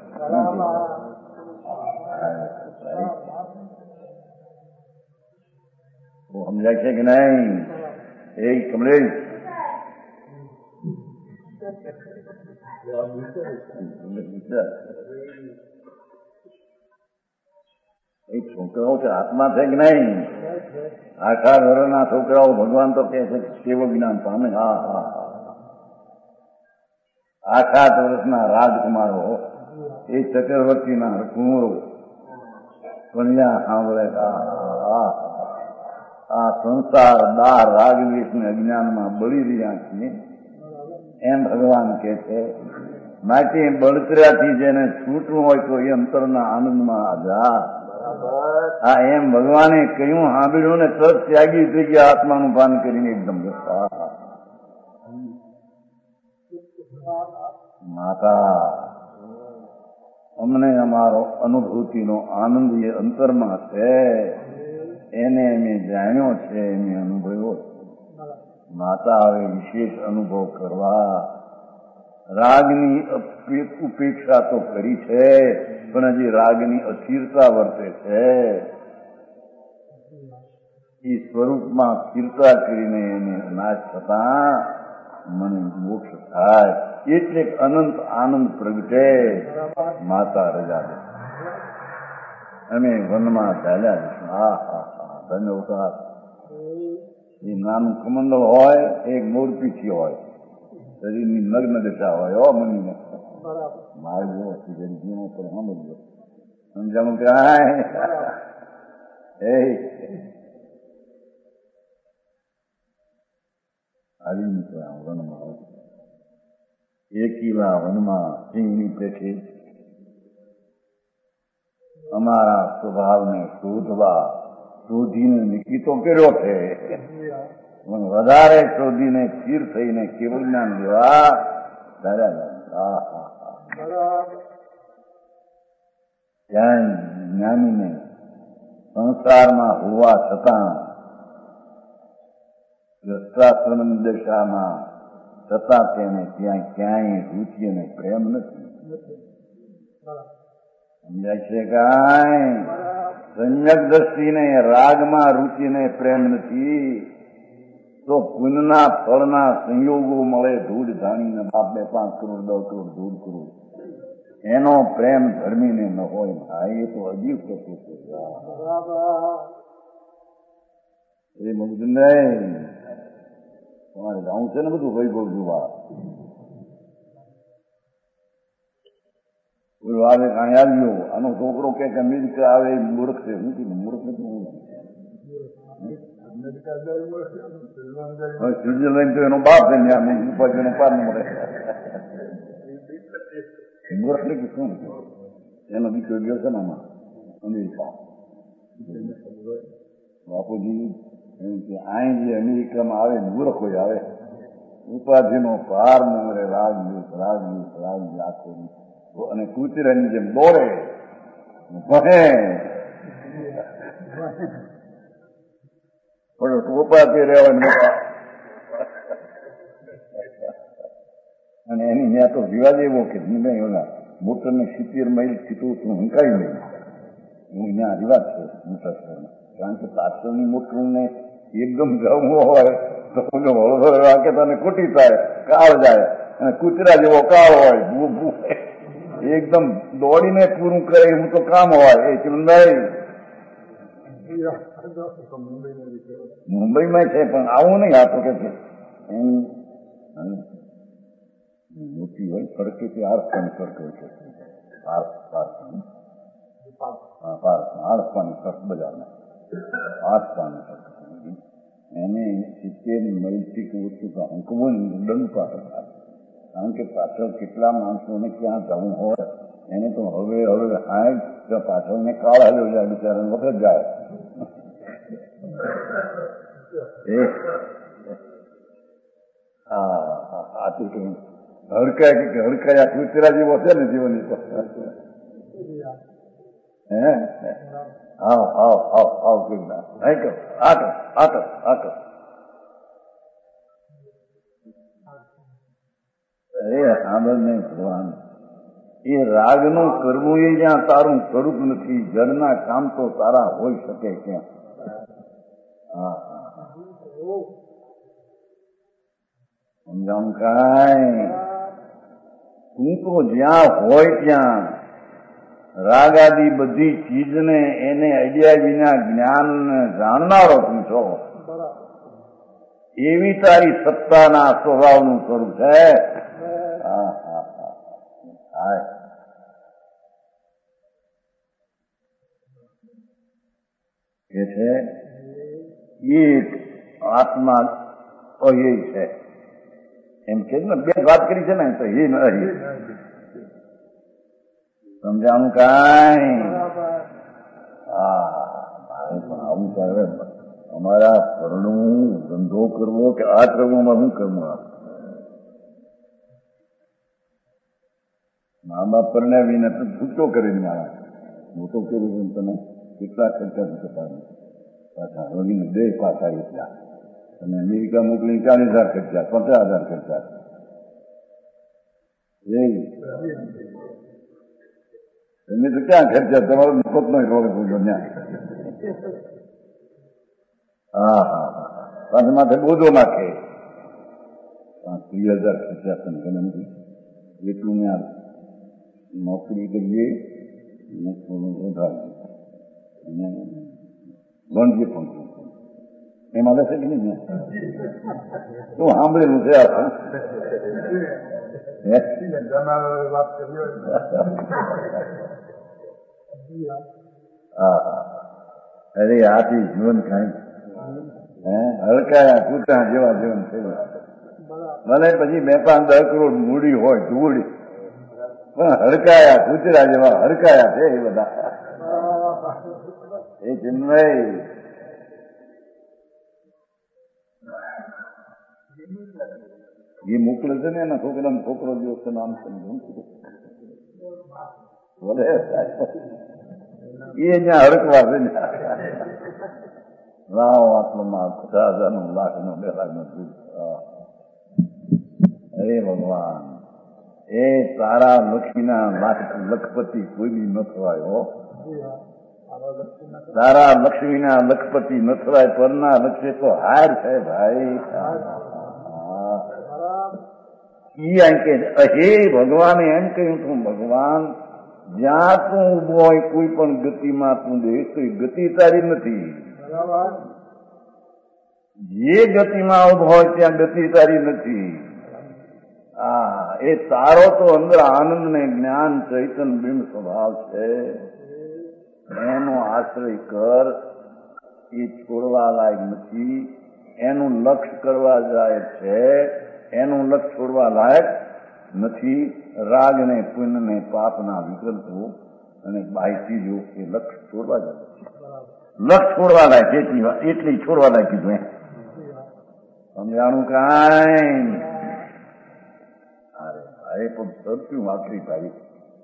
સમજાય છે કે નહીં? એ કમલેશ છોકરાઓ છે આત્મા છે કે નહીં? આખા ઘરના છોકરાઓ ભગવાન તો કે છે કેવું જ્ઞાન પામે. હા હા, આખા વર્ષના રાજકુમારો એ ચક્રવર્તીના કુંવરો કન્યા સાંભળે. આ સંસાર દાર રાગદ્વેષ ને અજ્ઞાનમાં બળી રહ્યા છીએ એમ ભગવાન કે છે. માટે બળતરાથી જેને છૂટવું હોય તો એ અંતરના આનંદમાં આઝાદ. હા, એમ ભગવાને કહ્યું, સાંભળ્યું ને તરત ત્યાગી થઈ ગયા આત્માનું ભાન કરીને એકદમ. માતા અમને અમારો અનુભૂતિનો આનંદ એ અંતરમાં છે એને અમે જાણ્યો છે, એને અનુભવ્યો. માતા હવે વિશેષ અનુભવ કરવા રાગની ઉપેક્ષા તો કરી છે પણ હજી રાગની અસ્થિરતા વર્તે છે. એ સ્વરૂપમાં સ્થિરતા કરીને એને નાશ થતા મને મોક્ષ થાય એટલે અનંત આનંદ પ્રગટે. માતા રજા દે. અમે વનમાં ચાલ્યા જઈશું. હા હા હા, ધન્યવાદ. એ નાનું કમંડળ હોય, એક મોરપીછી હોય, શરીરની નગ્ન દશા હોય. મનીને માર્ગ જીવો પણ સાંભળજો. સમજાણું કાંઈ આવી નીકળ્યા વનમાં એકીલા વનમાં સિંહની પેઠે અમારા સ્વભાવને શોધીને નીકી તો કર્યો છે પણ વધારે શોધીને સ્થિર થઈને કેવળ જ્ઞાન લેવા ત્યાં જ્ઞાનીને સંસારમાં હોવા છતાં દ્રષ્ટાશ્રમ દશામાં છતાં તેને ત્યાં ક્યાંય રુચિ અને પ્રેમ નથી. સમજાય છે કાંઈ? સંયક દ્રષ્ટિને રાગમાં રુચિ ને પ્રેમ નથી તો પુણ્યના ફળના સંયોગો મળે ધૂળ ધાણીને બાપને 5 કરોડ 10 કરોડ ધૂળ કરોડ એનો પ્રેમ ધર્મીને ન હોય. હા એ તો અજીબ થતું છે એ બધું નહીં. તમારે જાણવું છે ને બધું વૈભવ જોવા. આવે કાંઈ આવ્યો આનો છોકરો કે અમેરિકા આવે એ મૂર્ખ છે. હું કીધું મૂર્ખ નથી. સ્વિટ્ઝરલેન્ડ તો એનો બાપ છે ત્યાં ઉપાધિનો પાર ન મળે. મૂર્ખ ને શું એનો દીકરો ગયો છે ને આમાં અમેરિકા. બાપુજી અહીં જે અમેરિકામાં આવે મૂર્ખ હોય આવે ઉપાધિનો પાર ન મળે. રાગ આખો અને કૂતરાની જેમ દોડે ભણે પણ ટોપાથી રહેવા અને એની ત્યાં તો રિવાજ એવો કે નહીં ઓલા મોટરને 70 માઇલ સીધું તું હંકાઈ નહીં. હું ત્યાં રિવાજ છે મોટા શહેરમાં. કારણ કે પાછળની મોટરને એકદમ જવું હોય તો હળવો વાકે તને ખોટી થાય કાળ જાય અને કૂતરા જેવો કાળ હોય ભૂ એકદમ દોડીને પૂરું કરે એવું તો કામ હોય. એ ચુંદાઈ મુંબઈમાં છે પણ આવું નહીં. આ તો કે છે એની મોટી હોય સડકે તે આરસપાની સડક હોય છે. આરસપાની સડક બજારમાં આરસપાની સડક એને 70 માઇલથી ઓછું તો અંકવું દંડ પાછળ થાય. કારણ કે પાછળ કેટલા માણસોને ક્યાં જવું હોય એને તો હવે પાછળને કાળ હાલ્યો જાય બિચારાને વખત જાય. આથી કહ્યું હડકાયા કૂતરા જેવો છે ને જીવનની તો સાંભળ નહીં ભગવાન. એ રાગનું કરવું એ જ્યાં તારું સ્વરૂપ નથી. જળના કામ તો તારા હોઈ શકે ક્યાં. સમજાવું કાંઈ? તું તો જ્યાં હોય ત્યાં રાગ આદિ બધી ચીજને એને અડ્યા વિના જ્ઞાન જાણનારો તું છો. એવી તારી સત્તાના સ્વભાવનું સ્વરૂપ છે. એ છે એક આત્મા અહી છે એમ કે ને બે વાત કરી છે ને તો હી ન રહી. સમજાણું કાંઈ? મારે પણ આવું કરે અમારા પરણવું ધંધો કરવો કે આ કરવું શું કરવું? મા બાપ પરણાવીને તો છૂટો કરીને આવ્યા. મોટો કર્યું તને કેટલા ખર્ચા થતા પાછા રોગીને 2 પાછા એટલા અને અમેરિકા મોકલીને 40,000 ખર્ચા 50,000 ખર્ચા. એમને તો ક્યાં ખર્ચા તમારો મફત નો રોગ પૂછો ત્યાં. પાછા માથે બોધો નાખે 30,000 ખર્ચા તમે નથી એટલું ત્યાં નોકરી કરીએ વધારે અને ગણજે પણ એમાં લશે કે નહીં શું સાંભળેલું છે અરે આથી જીવન કાંઈ હલકાયા કૂતરા જેવા જીવન થયું. ભલે પછી 2-5-10 કરોડ મૂડી હોય ધૂળી, પણ હડકાયા કૂતરા જેવા હડકાયા છે એ બધા. એ ચિન્મય એ મોકલે છે ને એના છોકરાનો છોકરો જેવો છે નામ છે ભલે એ જ્યાં હડકવા છે ને લાવો આત્મમાં 50,000 લાખનો 2 લાખનો દૂધ. અરે ભગવાન, એ તારા લક્ષ્મીના લખપતિ કોઈ ન થવાય હો. તારા લક્ષ્મીના લખપતિ ન થવાય, પરના લક્ષ્ય તો હાર છે ભાઈ. હે ભગવાને એમ કહ્યું તું, ભગવાન જ્યાં તું ઉભો હોય કોઈ પણ ગતિમાં તું દેખ તો ગતિ તારી નથી. જે ગતિમાં ઉભો હોય ત્યાં ગતિ તારી નથી. એ તારો તો અંદર આનંદ ને જ્ઞાન ચૈતન બિંબ સ્વભાવ છે. એનો આશ્રય કર. એ છોડવા લાયક નથી. એનું લક્ષ્ય કરવા જાય છે, એનું લક્ષ્ય છોડવા લાયક નથી. રાગ ને પુણ્ય ને પાપના વિકલ્પો અને બાહ્ય એ લક્ષ્ય છોડવા જાય. લક્ષ્ય છોડવા લાયક એટલી છોડવા લાયક કીધું. સમજાણું કાંઈ? અરે પણ સત્યું આખરી તારીખ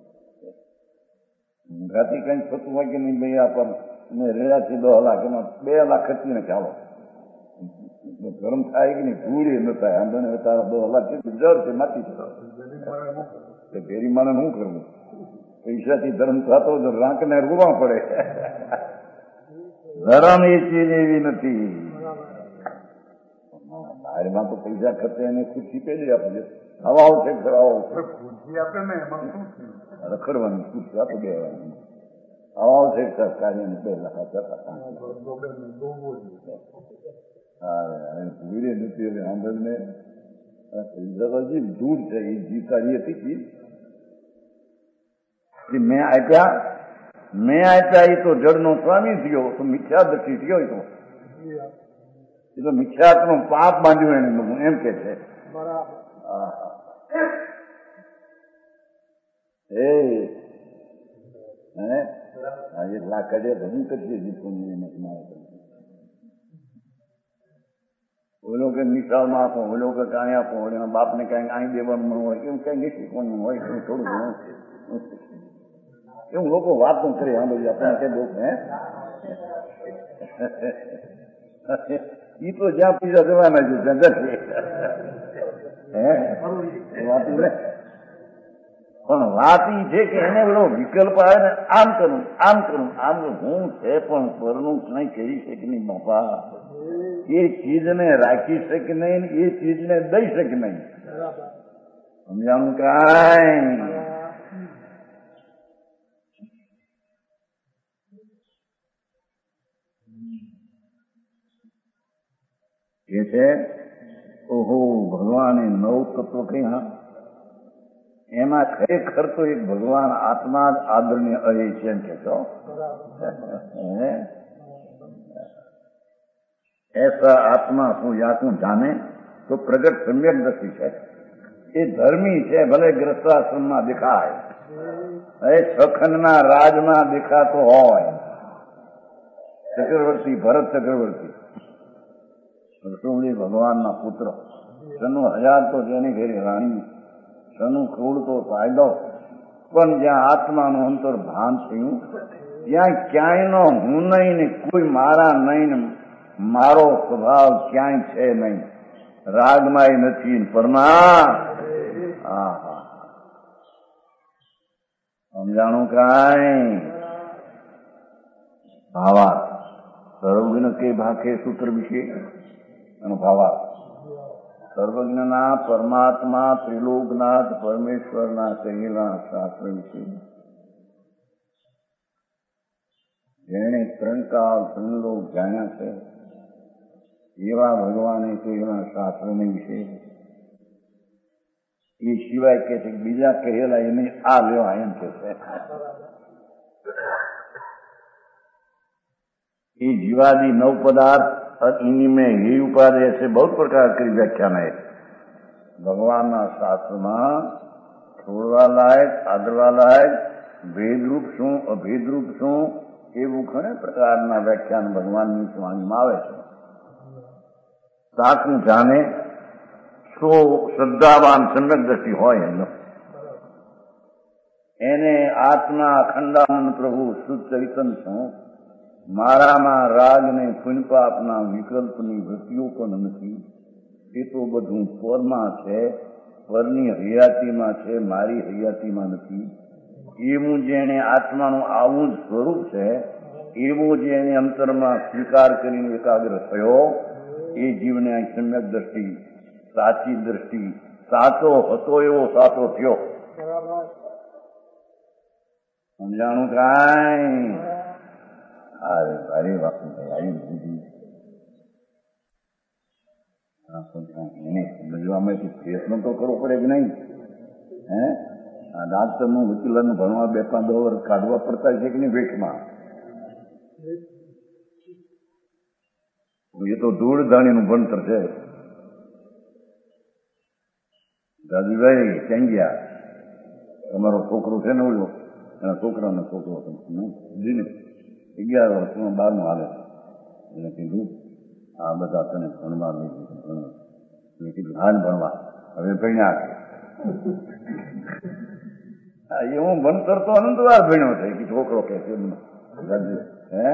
ઘાતી કઈ થતું હોય કે નહીં ભાઈ, આપણ મેં રેડા છે 10 લાખ, એમાં 2 લાખ ખર્ચીને ચાલો ગરમ થાય કે નહીં, ધૂળ ન થાય. આંદોને તારા 10 લાખ જળ છે માટી છે. ફેરી માને શું કરવું? પૈસાથી ધર્મ થતો તો રાંકને રૂવા પડે. ધર્મ એ ચીજ એવી નથી. બહારમાં તો પૈસા ખર્ચે એને ખુશી પેલી આપજે. હવાઓ છે ખરાવો ખુશી આપે ને એમાં શું રખડવાની ખુશી આપી દેવાની. હવાઓ છે સરકારી 2 લાખ ભૂલે નથી. એટલે આંદોલને હજી દૂર છે. એ જીતારી હતી કે મેં આપ્યા એ તો જળનો સ્વામી થયો, તો મિથ્યા દક્ષી થયો. એ તો મિથ્યાત્મનું પાપ બાંધ્યું એને, એમ કે છે. આજે લાખ કાઢે ભજન કરીએ ઓલો કે નિશાળમાં આપો, ઓલો કે કાંઈ આપો, એના બાપને કાંઈ આઈ દેવાનું હોય, એવું કઈ નહીં શીખવાનું હોય. થોડું ઘણું એવું લોકો વાત પણ કરે. હા ભાઈ આપણને કઈ દુઃખ ઈ તો જ્યાં પૈસા જવાના છે પણ વાત ઈ છે કે એને પેલો વિકલ્પ આવે ને, આમ કરું આમ કરું આમ કરું. હું છે પણ પરનું કઈ કરી શકે નહીં બાપા. એ ચીજને રાખી શકે નહીં, એ ચીજને દઈ શકે નહીં. સમજાણું કાંઈ? એ છે ઓહો ભગવાને 9 તત્વો કહ્યા. એમાં ખરેખર તો એક ભગવાન આત્મા જ આદરણીય અહે છે એમ કહેશો. એસા આત્મા શું યાતું જાને તો પ્રગટ સમ્યક દ્રષ્ટિ છે. એ ધર્મી છે, ભલે ગ્રસ્તાશ્રમમાં દેખાય, એ સખંડના રાજમાં દેખાતો હોય. ચક્રવર્તી ભરત ચક્રવર્તી રસોડી ભગવાનના પુત્ર, સનુ 1000 તો જેની ઘેરી રાણી, સનુ ક્રૂડ તો ફાયદો. પણ જ્યાં આત્માનું અંતર ભાન થયું ત્યાં ક્યાંયનો હું નહીં ને કોઈ મારા નહીં ને મારો સ્વભાવ ક્યાંય છે નહીં. રાગમાંય નથી પરમાં. સમજાણું કાંઈ? ભાવા સર્વજ્ઞ કે ભાખે સૂત્ર વિશે ભાવા સર્વજ્ઞના પરમાત્મા ત્રિલોકનાથ પરમેશ્વરના કહેલા શાસ્ત્ર વિશે જેણે 3 કાળ ત્રિલોક જાણ્યા છે એવા ભગવાને કહેલા શાસ્ત્રને વિશે એ સિવાય કે છે બીજા કહેલા એને આ લેવા એમ કે છે. ये जीवादि नव पदार्थ और इन्हीं में ही उपाधि ऐसे बहुत प्रकार की व्याख्यान है भगवान शास्त्र में छोड़वा लायक आदरवा लायक भेद रूप शू अभेद रूप शू એવું ઘણા પ્રકારના વ્યાખ્યાન ભગવાનની વાણીમાં આવે છે સાચું જાણે સો શ્રદ્ધાવાન સમ્યક દ્રષ્ટિ હોય એને આત્મા અખંડાનંદ પ્રભુ શુદ્ધ ચૈતન્ય છું મારામાં રાગ ને પુણ્ય પાપના વિકલ્પની વૃત્તિઓ પણ નથી એ તો બધું પરમાં છે પરની હયાતીમાં છે મારી હયાતીમાં નથી એવું જેને આત્માનું આવું જ સ્વરૂપ છે એવો જેને અંતરમાં સ્વીકાર કરીને એકાગ્ર થયો એ જીવને સમ્યક દ્રષ્ટિ સાચી દ્રષ્ટિ સાચો હતો એવો સાચો થયો સમજાણું કાંઈ અરે ભારે વાત આવી બધી એને સમજવામાં પ્રયત્ન તો કરવો પડે કે નહીં હે આ ડાક્ટરનું વકીલાનું ભણવા 2-5 વર્ષ કાઢવા પડતા છે કે નહીં વેઠમાં એ તો ધૂળ ધાણીનું ભણતર છે દાદીભાઈ ક્યાં ગયા તમારો છોકરો છે ને ઓળ્યો એના છોકરાનો છોકરો દીને 11 વર્ષમાં 12 હાલે એને કીધું આ બધા તને ભણવા લઈ દીધું મેં કીધું હાલ ભણવા હવે ભણ્યા એવું ભણતર તો અનંતવાર ભણ્યો છે કે છોકરો કે છે હે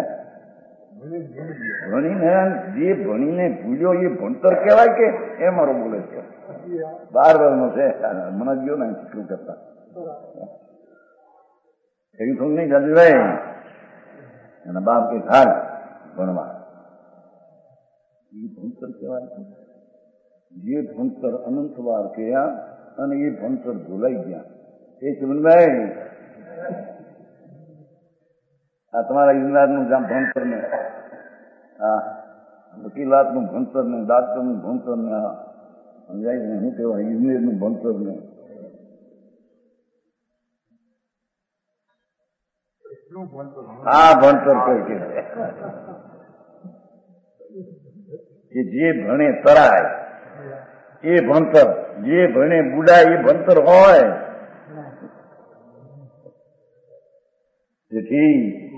ભણીને જે ભણીને ભૂલ્યો એ ભણતર કહેવાય કે એ મારો બોલે છે 12 વર્ષનો છે મને ગયો ને શું કરતા એવી થોડું નહીં દાદીભાઈ એના બાપ કે હાલ ભણવા એ ભણતર કહેવાય છે જે ભણતર અનંતવાર કયા અને એ ભણતર ભૂલાઈ ગયા એ ચમનભાઈ આ તમારા ઇજનેરનું ભણતર ને આ વકીલાતનું ભણતર ને ડાક્ટરનું ભણતર ને સમજાય ને શું કહેવાય ઇજનેરનું ભણતર ને આ ભણતર કઈ કે જે ભણે તરાય એ ભણતર જે ભણે બુડાય એ ભણતર હોય જેથી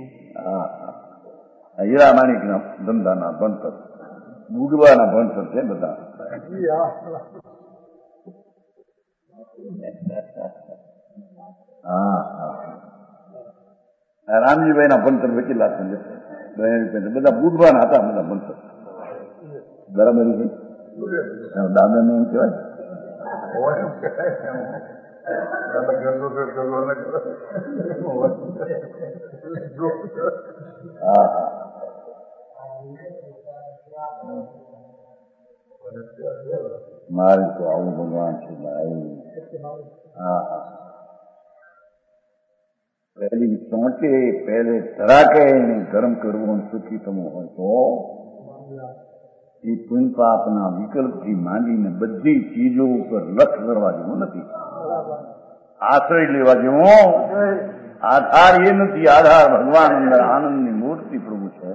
હીરા માણિકના ધંધાના ભણતર બુડવાના ભણતર છે બધા રામજીભાઈના ભણતર વકીલાત બધા બુડવાના હતા બધા ભણતર બરાબર છે દાદાને એમ કહેવાય મારે તો આવું ભગવાન છે ભાઈ પહેલી ચોંટે પહેલે ધરાકે ગરમ કરવું સુખી થવું હોય તો એ પુણ્ય પાપના વિકલ્પથી માંડીને બધી ચીજો ઉપર લક્ષ કરવા જેવું નથી આશ્રય લેવા જેવો આધાર એ નથી આધાર ભગવાન અંદર આનંદની મૂર્તિ પ્રભુ છે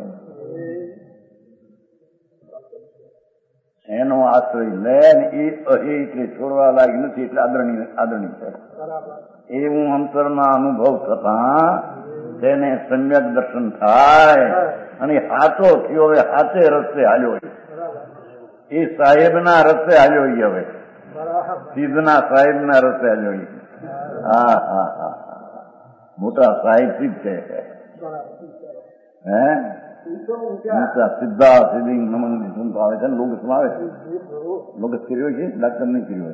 એનો આશ્રય લે ને એ એટલે છોડવા લાગી નથી એટલે આદરણીય છે એવું અંતરના અનુભવ થતા તેને સમ્યક દર્શન થાય અને હાથો થયો હવે હાથે રસ્તે હાલ્યો એ સાહેબના રસ્તે હાલ્યો હવે સિદ્ધના સાહેબના રસ્તે હાલ્યો હા હા હા મોટા સાહેબ સિદ્ધ છે હે સીધા સીધી નમન સુનતો આવે છે ને લોગસમાં આવે છે લોગસ કર્યો છે ડાક્ટર નહીં કર્યો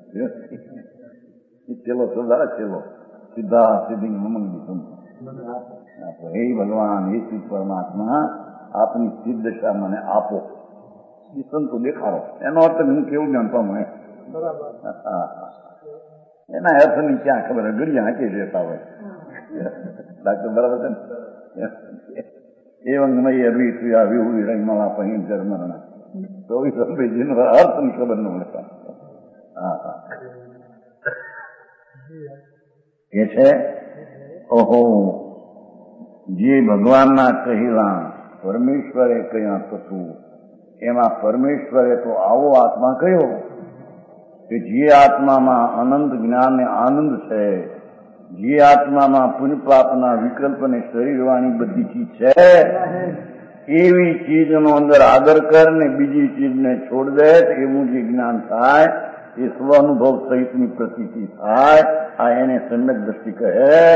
ચેલો સરદાર ચેલો સીધા સીધી નમન સુનતો હે ભગવાન હે શ્રી પરમાત્મા આપની સિદ્ધ દશા મને આપો એ સંતો દેખાડો એનો અર્થ હું કેવું જાણતો મને એના અર્થની ક્યાં ખબર ગળિયા હાંકી રહેતા હોય ડાક્ટર બરાબર છે ને એવંગમય અભિક્રિયા વિરંગમલા પહીં જર્મરના તો જેનો અર્થની ખબર ન મળતા એ છે ઓહો જે ભગવાનના કહેલા પરમેશ્વરે કયા થતું, એમાં પરમેશ્વરે તો આવો આત્મા કયો કે જે આત્મામાં અનંત જ્ઞાન ને આનંદ છે, જે આત્મામાં પુણ્ય પાપના વિકલ્પ ને શરીર વાણી બધી ચીજ છે, એવી ચીજનો અંદર આદર કર ને બીજી ચીજને છોડ દે, એવું જે જ્ઞાન થાય એ સ્વ અનુભવ સહિતની પ્રતીતિ થાય. આ એને સમ્યક દ્રષ્ટિ કહે.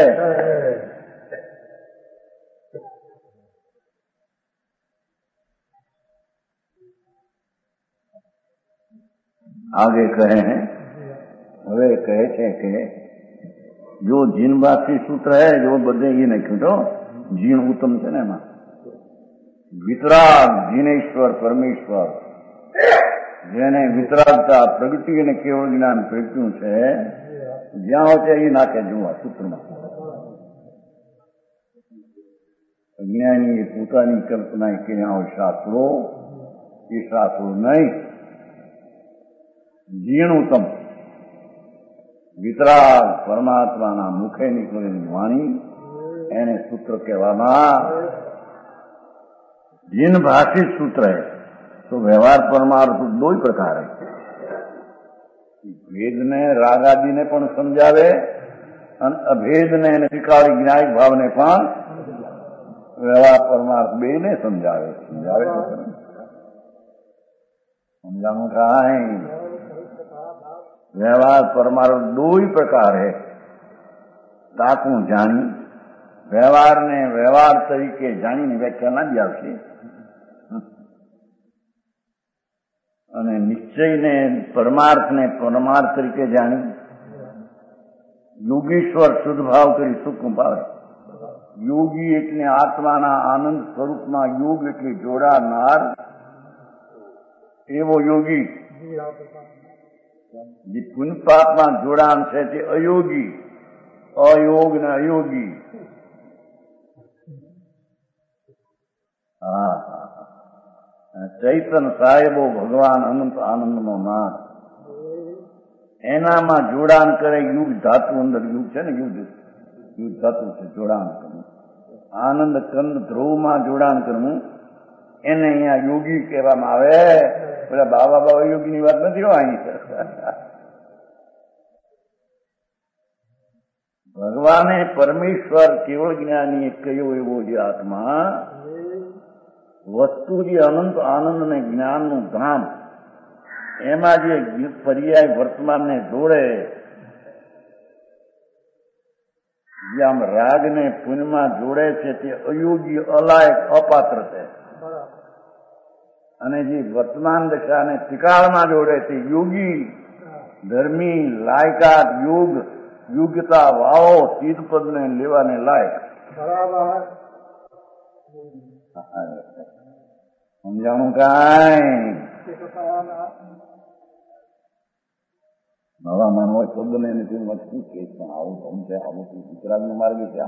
आगे कहे हैं, હવે કહે છે કે જો જીનવાસી સૂત્ર હે, જો બધે એ નાખ્યું તો જીણ ઉત્તમ છે ને, એમાં વિતરાગ જીનેશ્વર પરમેશ્વર, જેને વિતરાગતા પ્રગતિ અને કેવળ જ્ઞાન પ્રગટ્યું છે, જ્યાં હોય છે એ નાખે જોવા સૂત્રમાં. અજ્ઞાની એ પોતાની કલ્પના કર્યા હોય શાસ્ત્રો, એ શાસ્ત્રો નહીં. જીણુતમ વિતરાગ પરમાત્માના મુખે નીકળેલી વાણી, એને સૂત્ર કહેવામાં. जिन भाषित सूत्र है तो व्यवहार परमार्थ दो ही प्रकार है. भेद ने राग आदि ने पण समझावे અને અભેદ ને ત્રિકાળી જ્ઞાયક ભાવને પણ વ્યવહાર પરમાર્થ બે ને સમજાવે. સમજાનું કાંઈ व्यवहार परमार्थ दो ही प्रकार है. ताकू जानी व्यवहार ने व्यवहार तरीके जानी ने व्याख्या ना दी आवशे, અને નિશ્ચયને પરમાર્થને પરમાર્થ તરીકે જાણી યોગીશ્વર શુદ્ધ ભાવ કરી સુખ પાવે. યોગી એટલે આત્માના આનંદ સ્વરૂપમાં, યોગ એટલે જોડાનાર એવો યોગી. જે પુણ્ય પાપમાં જોડાણ છે તે અયોગી, અયોગ ને અયોગી. હા, ચૈતન સાહેબો ભગવાન અનંત આનંદનો નાથ, એનામાં જોડાણ કરે. યુગ ધાતુ અંદર યુગ છે ને, યુગ ધાતુ છે, જોડાણ કરવું. આનંદ કંદ ધ્રુવમાં જોડાણ કરવું, એને અહીંયા યોગી કહેવામાં આવે. પેલા બાબા યોગીની વાત નથી હોય અહીં. ભગવાને પરમેશ્વર કેવળ જ્ઞાની કયો એવો જે આત્મા વસ્તુ, જે અનંત આનંદ ને જ્ઞાનનું ધામ, એમાં જે પર્યાય વર્તમાનને જોડે, જે આમ રાગને પુણ્યમાં જોડે છે, તે અયોગી, અલાયક, અપાત્ર છે. અને જે વર્તમાન દશાને ત્રિકાળમાં જોડે તે યોગી, ધર્મી, લાયકાત, યોગ, યોગ્યતા, વાવો, સિદ્ધ પદને લેવાને લાયક. સમજાણું કાંઈ? નવા માનવા શબ્દ ને એને શું શું કે આવું ધમ છે, આવું ગુજરાતનો માર્ગ છે.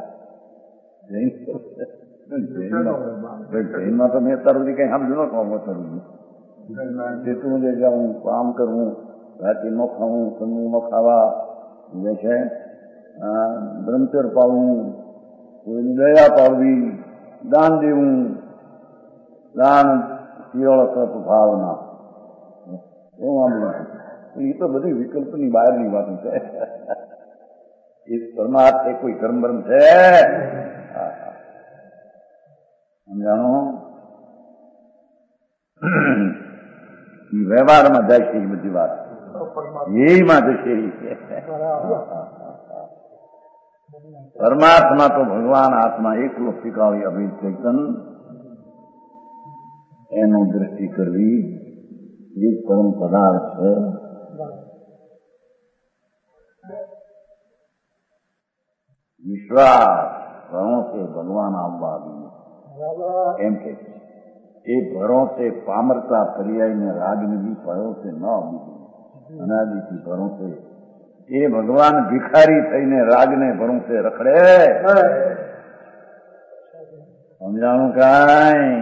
જૈનમાં તો મેં અત્યાર સુધી કઈ સમજુ ન ખાવું. જેટલું જે જાઉં, કામ કરવું, રાતે ન ખાવું, સમૂહ ન ખાવા, જે છે બ્રહ્મચર્ય પાડવું, કોઈની દયા પાડવી, દાન દેવું, દાન શિયાળ ભાવના, એવું આમ એ તો બધી વિકલ્પની બહારની વાત છે. એ પરમાર્થ એ કોઈ ધર્મ ધર્મ છે? સમજાણો? વ્યવહારમાં જાય છે એ બધી વાત, એમાં જશે. પરમાત્મા તો ભગવાન આત્મા એકલો સ્વીકારી અભિદ ચેતન, એનું દ્રષ્ટિ કરવી એ પરમ પદાર્થ છે. વિશ્વાસ ભરોસે ભગવાન આવવા એમ કે એ ભરોસે પામરતા પર્યાયને રાગની ભરોસે ન આવી, અનાદિથી ભરોસે એ ભગવાન ભિખારી થઈને રાગને ભરોસે રખડે. સમજાણું કાંઈ?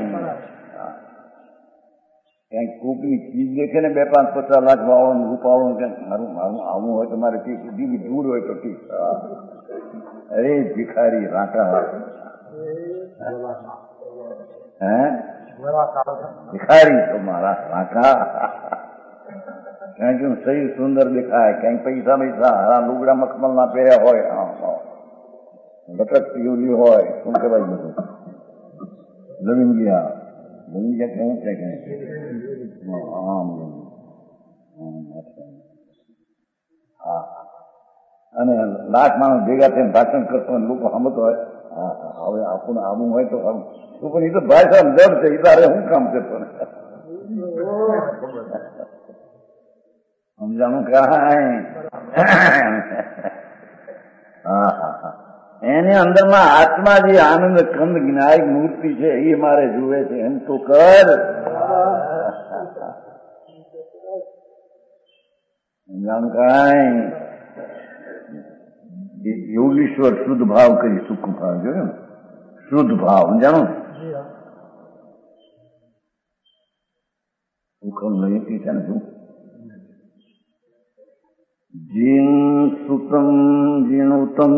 ક્યાંક કોકની ચીજ દેખે ને 2-5-50 લાખ વાળો રૂપાળો, ક્યાંક મારું આવું હોય તો મારે ઠીક, દીદી દૂર હોય તો ઠીક. અરે ભિખારી રાંટા ભિખારી છો મારા કાકા. કારણ કે શરીર સુંદર દેખાય, ક્યાંક પૈસા પૈસા લુગડા મખમલ ના પહેર્યા હોય, લટકતી ઓલી હોય, શું કહેવાય બધું લવિંગિયા કેવું છે કે અને લાખ માણસ ભેગા થઈને ભાષણ કરતો હોય, લોકો સાંભળતો હોય, હવે આપણને આવું હોય તો પણ એ તો ભાષા જડ છે, એ તારે શું કામ છે પણ સમજાણું કાંઈ. એની અંદરમાં આત્મા જે આનંદ કંદ જ્ઞાયક મૂર્તિ છે એ મારે જુએ છે, એમ તો કર. સમજાણું કાંઈ. યોગીશ્વર શુદ્ધ ભાવ કરી સુખ ભાવ જોયું, શુદ્ધ ભાવ સમજાણું. સુખમ લઈ છે ને શું જીન સુતમ જીણુતમ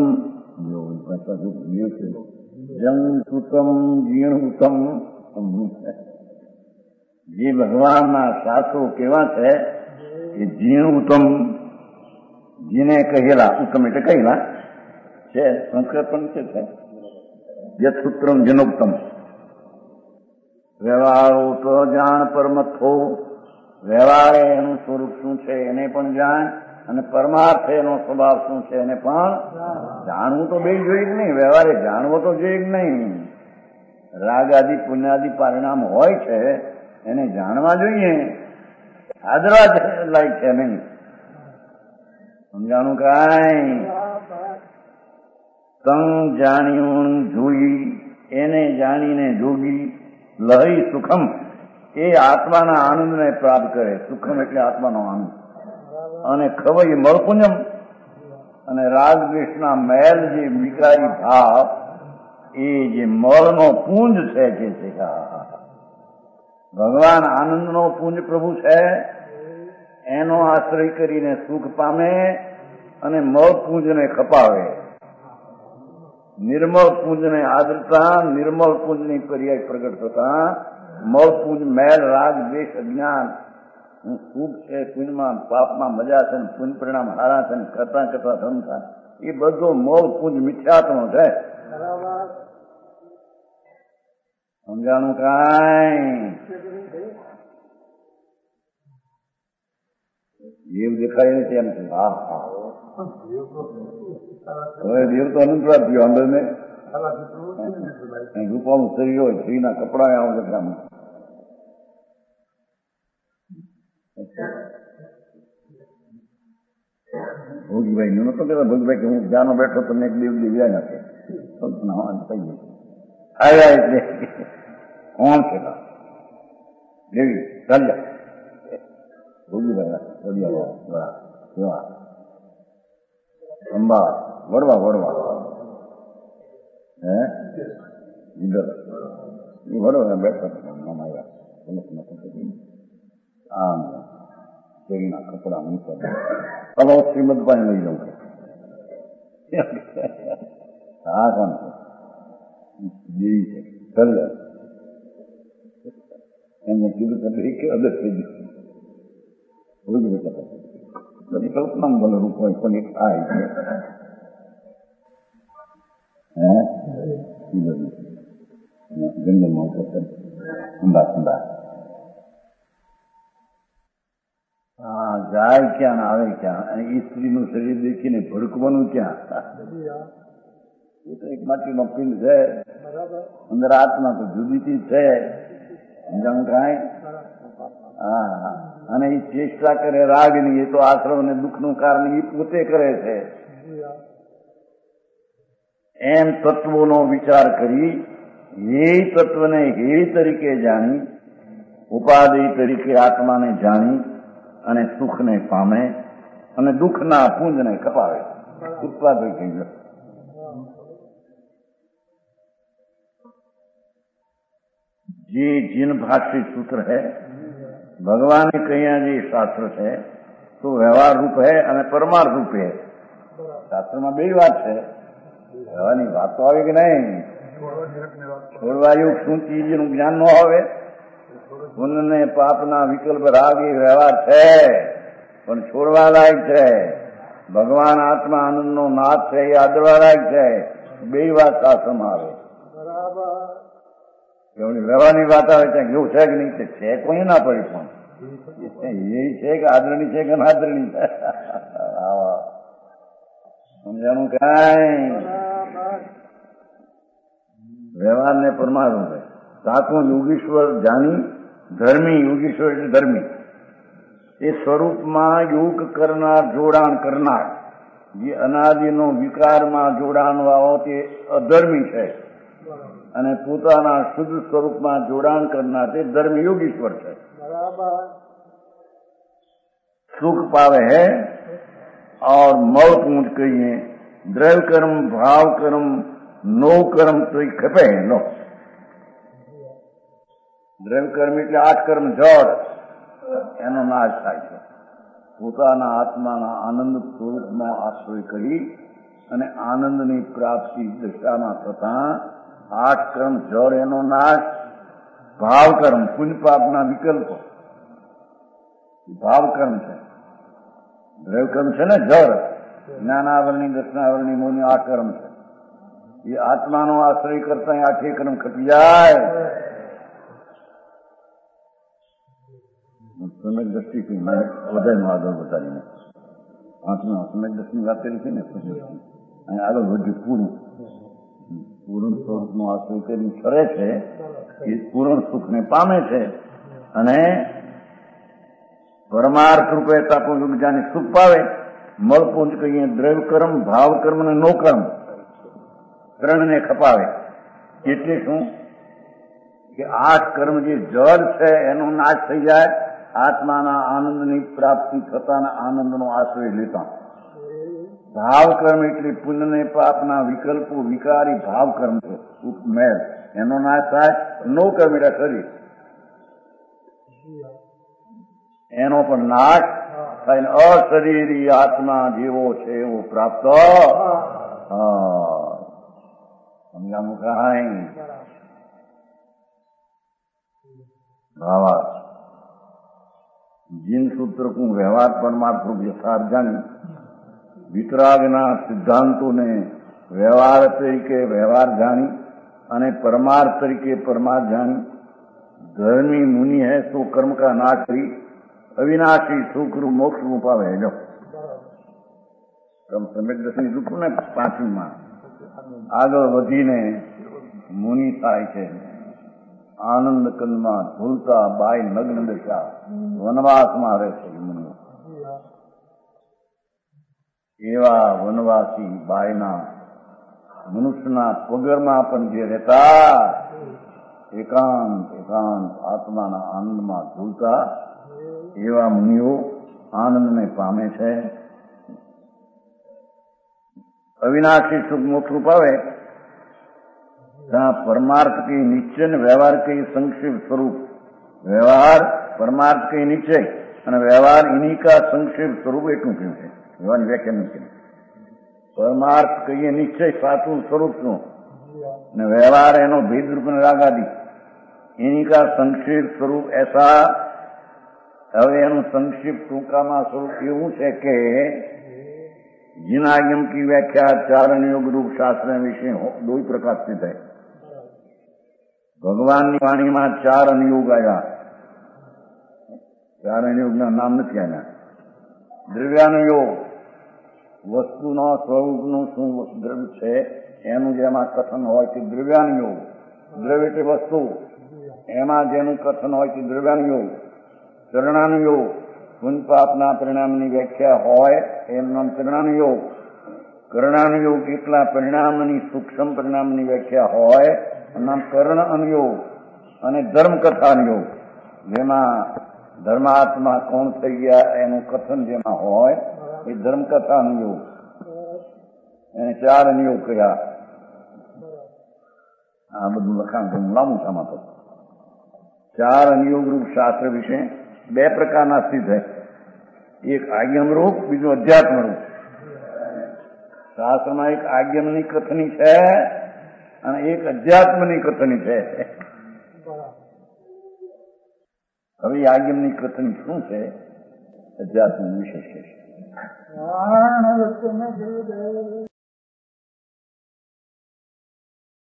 જંગ સુતમ જીણુતમ. જે ભગવાનના શાસ્ત્રો કેવા છે એ જીણુતમ, જીને કહેલા, ઉત્તમ એટલે કહેલા છે, સંસ્કૃત પણ છે યથુત્રમ જનોક્તમ. વ્યવહારો તો જાણ પરમથો, વ્યવહારે એનું સ્વરૂપ શું છે એને પણ જાણ, અને પરમાર્થ એનો સ્વભાવ શું છે એને પણ જાણવું તો બે જોઈએ જ નહીં. વ્યવહારે જાણવો તો જોઈએ જ નહીં. રાગ આદિ પુણ્યાદિ પરિણામ હોય છે એને જાણવા જોઈએ, આદરવા લાયક છે નહીં. સમજાણું કાંઈ. તં જાણ્યું જોઈ, એને જાણીને જોગી, લહી સુખમ, એ આત્માના આનંદને પ્રાપ્ત કરે. સુખમ એટલે આત્માનો આનંદ. અને ખવઈ મળપુંજમ, અને રાગ દ્વેષના મેલ જે વિકારી ભાવ એ જે મળનો પુંજ છે જે છે, ભગવાન આનંદનો પુંજ પ્રભુ છે, એનો આશ્રય કરીને સુખ પામે અને મળ પુંજને ખપાવે. નિર્મળ પુંજને આદરતા, નિર્મળ પુંજની પર્યાય પ્રગટ થતા મળ પુંજ મેલ રાગ દ્વેષ અજ્ઞાન સુખ છે, પુંજમાં પાપમાં મજા છે, પુંજ પરિણામ હારા છે, કરતા કરતા ધન થાય, એ બધો મળ પુંજ મિથ્યાત્મો છે. સમજાણું કાંઈ. દેવ દેખાય નથી એમ છે. હા હા, હવે દેવ તો અનુપ્રાપ્ત થયો અંદર ને રૂપાનું શરીર હોય, સ્ત્રીના કપડા આવે છે. ભોગભાઈ નું નતો કેતા, ભોગભાઈ કે હું જાનો બેઠો તમને એક દેવ દિવ્યા નથી થઈ ગયું. આવ્યા એટલે કોણ છે દેવી ચાલ્યા ભોગીભાઈ અંબા વડવા વડવા હે ઇધર એ વડવા બેઠા આમ શેરીના કપડા મૂકે. હવે શ્રીમદ પાસે લઈ જાઉં હા કામ છે દેવી છે ચાલ્યા. એમને કીધું કે અદર થઈ ગયું. બધી કલ્પના ભલે રૂપ હોય પણ એક થાય છે. હે જંગલમાં ઊંડા ઊંડા હા જાય ક્યાં આવે ક્યાં, અને એ સ્ત્રીનું શરીર દેખીને ભડકવાનું ક્યાં. એ તો એક માટીનો પિંડ છે, અંદર આત્મા તો જુદીથી છે. સમજાણું કાંઈ. હા, અને એ ચેષ્ટા કરે રાગની, એ તો આશ્રમ અને દુઃખનું કારણ એ પોતે કરે છે. એમ તત્વોનો વિચાર કરી એ તત્વને હે તરીકે જાણી, ઉપાધિ તરીકે આત્માને જાણી અને સુખને પામે અને દુઃખના પુંજને ખપાવે. ઉત્પાદક થઈ ગયો. ये जिन भाष्य सूत्र है भगवान ने कहा ये शास्त्र है तो व्यवहार रूप है અને પરમાર્થ રૂપ है. શાસ્ત્રમાં બે વાત છે, વ્યવહારની વાત તો આવે કે નહીં. છોડવાયું શું ચીજનું જ્ઞાન ન આવે. પુણ્ય પાપના વિકલ્પ રાગ એ વ્યવહાર છે, પણ છોડવા લાયક છે. ભગવાન આત્મા આનંદનો નાથ છે, એ આદરવા લાયક છે. બે વાત શાસ્ત્રમાં આવે. વ્યવહારની વાત આવે ત્યાં એવું છે કે નહીં, છે કોઈ ના પડી, પણ એ છે કે આદરણી છે કે અનાદરણી છે. સમજાનું કઈ વ્યવહાર ને પરમાણુ છે. સાચું યોગીશ્વર જાણી ધર્મી, યોગીશ્વર એટલે ધર્મી, એ સ્વરૂપમાં યોગ કરનાર, જોડાણ કરનાર. જે અનાદિનો વિકારમાં જોડાણ વાળો તે અધર્મી છે, અને પોતાના શુદ્ધ સ્વરૂપમાં જોડાણ કરનાર તે ધર્મી યોગીશ્વર છે. સુખ પાવે है और मल पूंज कहिए द्रव्य कर्म, भाव कर्म, नो कर्म तो खपे नो. દ્રવ્ય કર્મ એટલે 8 કર્મ જળ, એનો નાશ થાય છે. પોતાના આત્માના આનંદ સ્વરૂપમાં આશ્રય કરી અને આનંદની પ્રાપ્તિ દશામાં થતા 8 કર્મ જળ એનો નાશ. ભાવ કર્મ પુણ્ય પાપના વિકલ્પો ભાવ કર્મ છે. દ્રવ્ય કર્મ છે ને જળ, જ્ઞાનાવરણી, દર્શનાવરણી, મોની 8 કર્મ છે. એ આત્માનો આશ્રય કરતા 8 કર્મ ખપી જાય. સમ્યક દ્રષ્ટિ વધારે આગળ વધારીને આત્મા સમ્યક દ્રષ્ટિની વાત કરી છે ને, અહીં આગળ વધ્યું પૂર્ણ સ્વરૂપનો આશ્રય કરી ફરે છે, એ પૂર્ણ સુખને પામે છે. અને પરમાર્થ રૂપે તાપું જાણી સુખ પાવે. મળપુંજ કહીએ દ્રવ્ય કર્મ, ભાવ કર્મ અને નો કર્મ, ત્રણને ખપાવે. એટલે શું કે 8 કર્મ જે જળ છે એનો નાશ થઈ જાય. આત્માના આનંદની પ્રાપ્તિ થતા આનંદનો આશ્રય લેતા. ભાવ કર્મ એટલે પુણ્ય પાપના વિકલ્પો, વિકારી ભાવ કર્મ છે, મેળ, એનો નાશ થાય. નો કર્મ એટલે શરીર, એનો પણ નાશ થાય. અશરીરી આત્મા જેવો છે એવો પ્રાપ્ત. સમજાનું કહાય ભાવા જીન સૂત્ર કો વ્યવહાર પરમાર્થ રૂપ યથાર્થ જાણી વિતરાગના સિદ્ધાંતોને વ્યવહાર તરીકે વ્યવહાર જાણી અને પરમાર્થ તરીકે પરમાર્થ જાણી ધર્મી મુનિ હૈ સો કર્મ કા નાશ કરી અવિનાશી સુખરૂપ મોક્ષ રૂપ આવે. જો સમ્યક દર્શન રૂપું ને 5મીમાં આગળ વધીને મુનિ થાય છે. આનંદ કંદમાં ઝૂલતા બાય નગ્ન દશા વનવાસમાં રહે છે મુનિઓ. એવા વનવાસી બાયના મનુષ્યના પગરમાં પણ જે રહેતા એકાંત આત્માના આનંદમાં ઝૂલતા એવા મુનિઓ આનંદને પામે છે. અવિનાશી સુખ મોક્ષ પાવે. ત્યાં પરમાર્થ કઈ નિશ્ચય ને વ્યવહાર કઈ સંક્ષિપ્ત સ્વરૂપ. વ્યવહાર પરમાર્થ કઈ નિશ્ચય અને વ્યવહાર ઇની કા સંક્ષિપ્ત સ્વરૂપ એટલું કહ્યું છે. વ્યવહારની વ્યાખ્યા નથી. પરમાર્થ કહીએ નિશ્ચય સાચું સ્વરૂપ શું, ને વ્યવહાર એનો ભેદ રૂપ રાગાદી. ઇની કા સંક્ષિપ્ત સ્વરૂપ એસા. હવે એનું સંક્ષિપ્ત ટૂંકામાં સ્વરૂપ એવું છે કે जिनागम की व्याख्या 4 अनुयोग रूप शास्त्र विषय 2 प्रकार से है. भगवान की वाणी में 4 अनुयोग आया. 4 अनुयोग ना नाम नहीं आया. द्रव्यानुयोग वस्तुनो स्वरूपનું શું દ્રવ્ય છે એનું જેમાં કથન હોય તે દ્રવ્યાનુયોગ. દ્રવ્ય એટલે વસ્તુ, એમાં જેનું કથન હોય તે દ્રવ્યાનુયોગ. ચરણાનુયોગ પુણ્ય પાપના પરિણામની વ્યાખ્યા હોય એમ નામ ચરણાનુયોગ. કરણાનુયોગ એટલા પરિણામની સૂક્ષ્મ પરિણામની વ્યાખ્યા હોય નામ કરણ અનુયોગ. અને ધર્મકથાનુયોગ જેમાં ધર્માત્મા કોણ થઈ ગયા એનું કથન જેમાં હોય એ ધર્મકથાનુયોગ. એને 4 અનુયોગ કહ્યા. આ બધું લખાણ લાંબુ સામા તો 4 અનુયોગ રૂપ શાસ્ત્ર વિશે 2 પ્રકારના સ્થિત છે. એક આજ્ઞમ રૂપ, બીજું અધ્યાત્મ રૂપ. શાસ્ત્રમાં એક આજ્ઞમની કથની છે અને એક અધ્યાત્મની કથની છે. હવે યાજ્ઞની કથની શું છે? અધ્યાત્મ વિશેષ છે.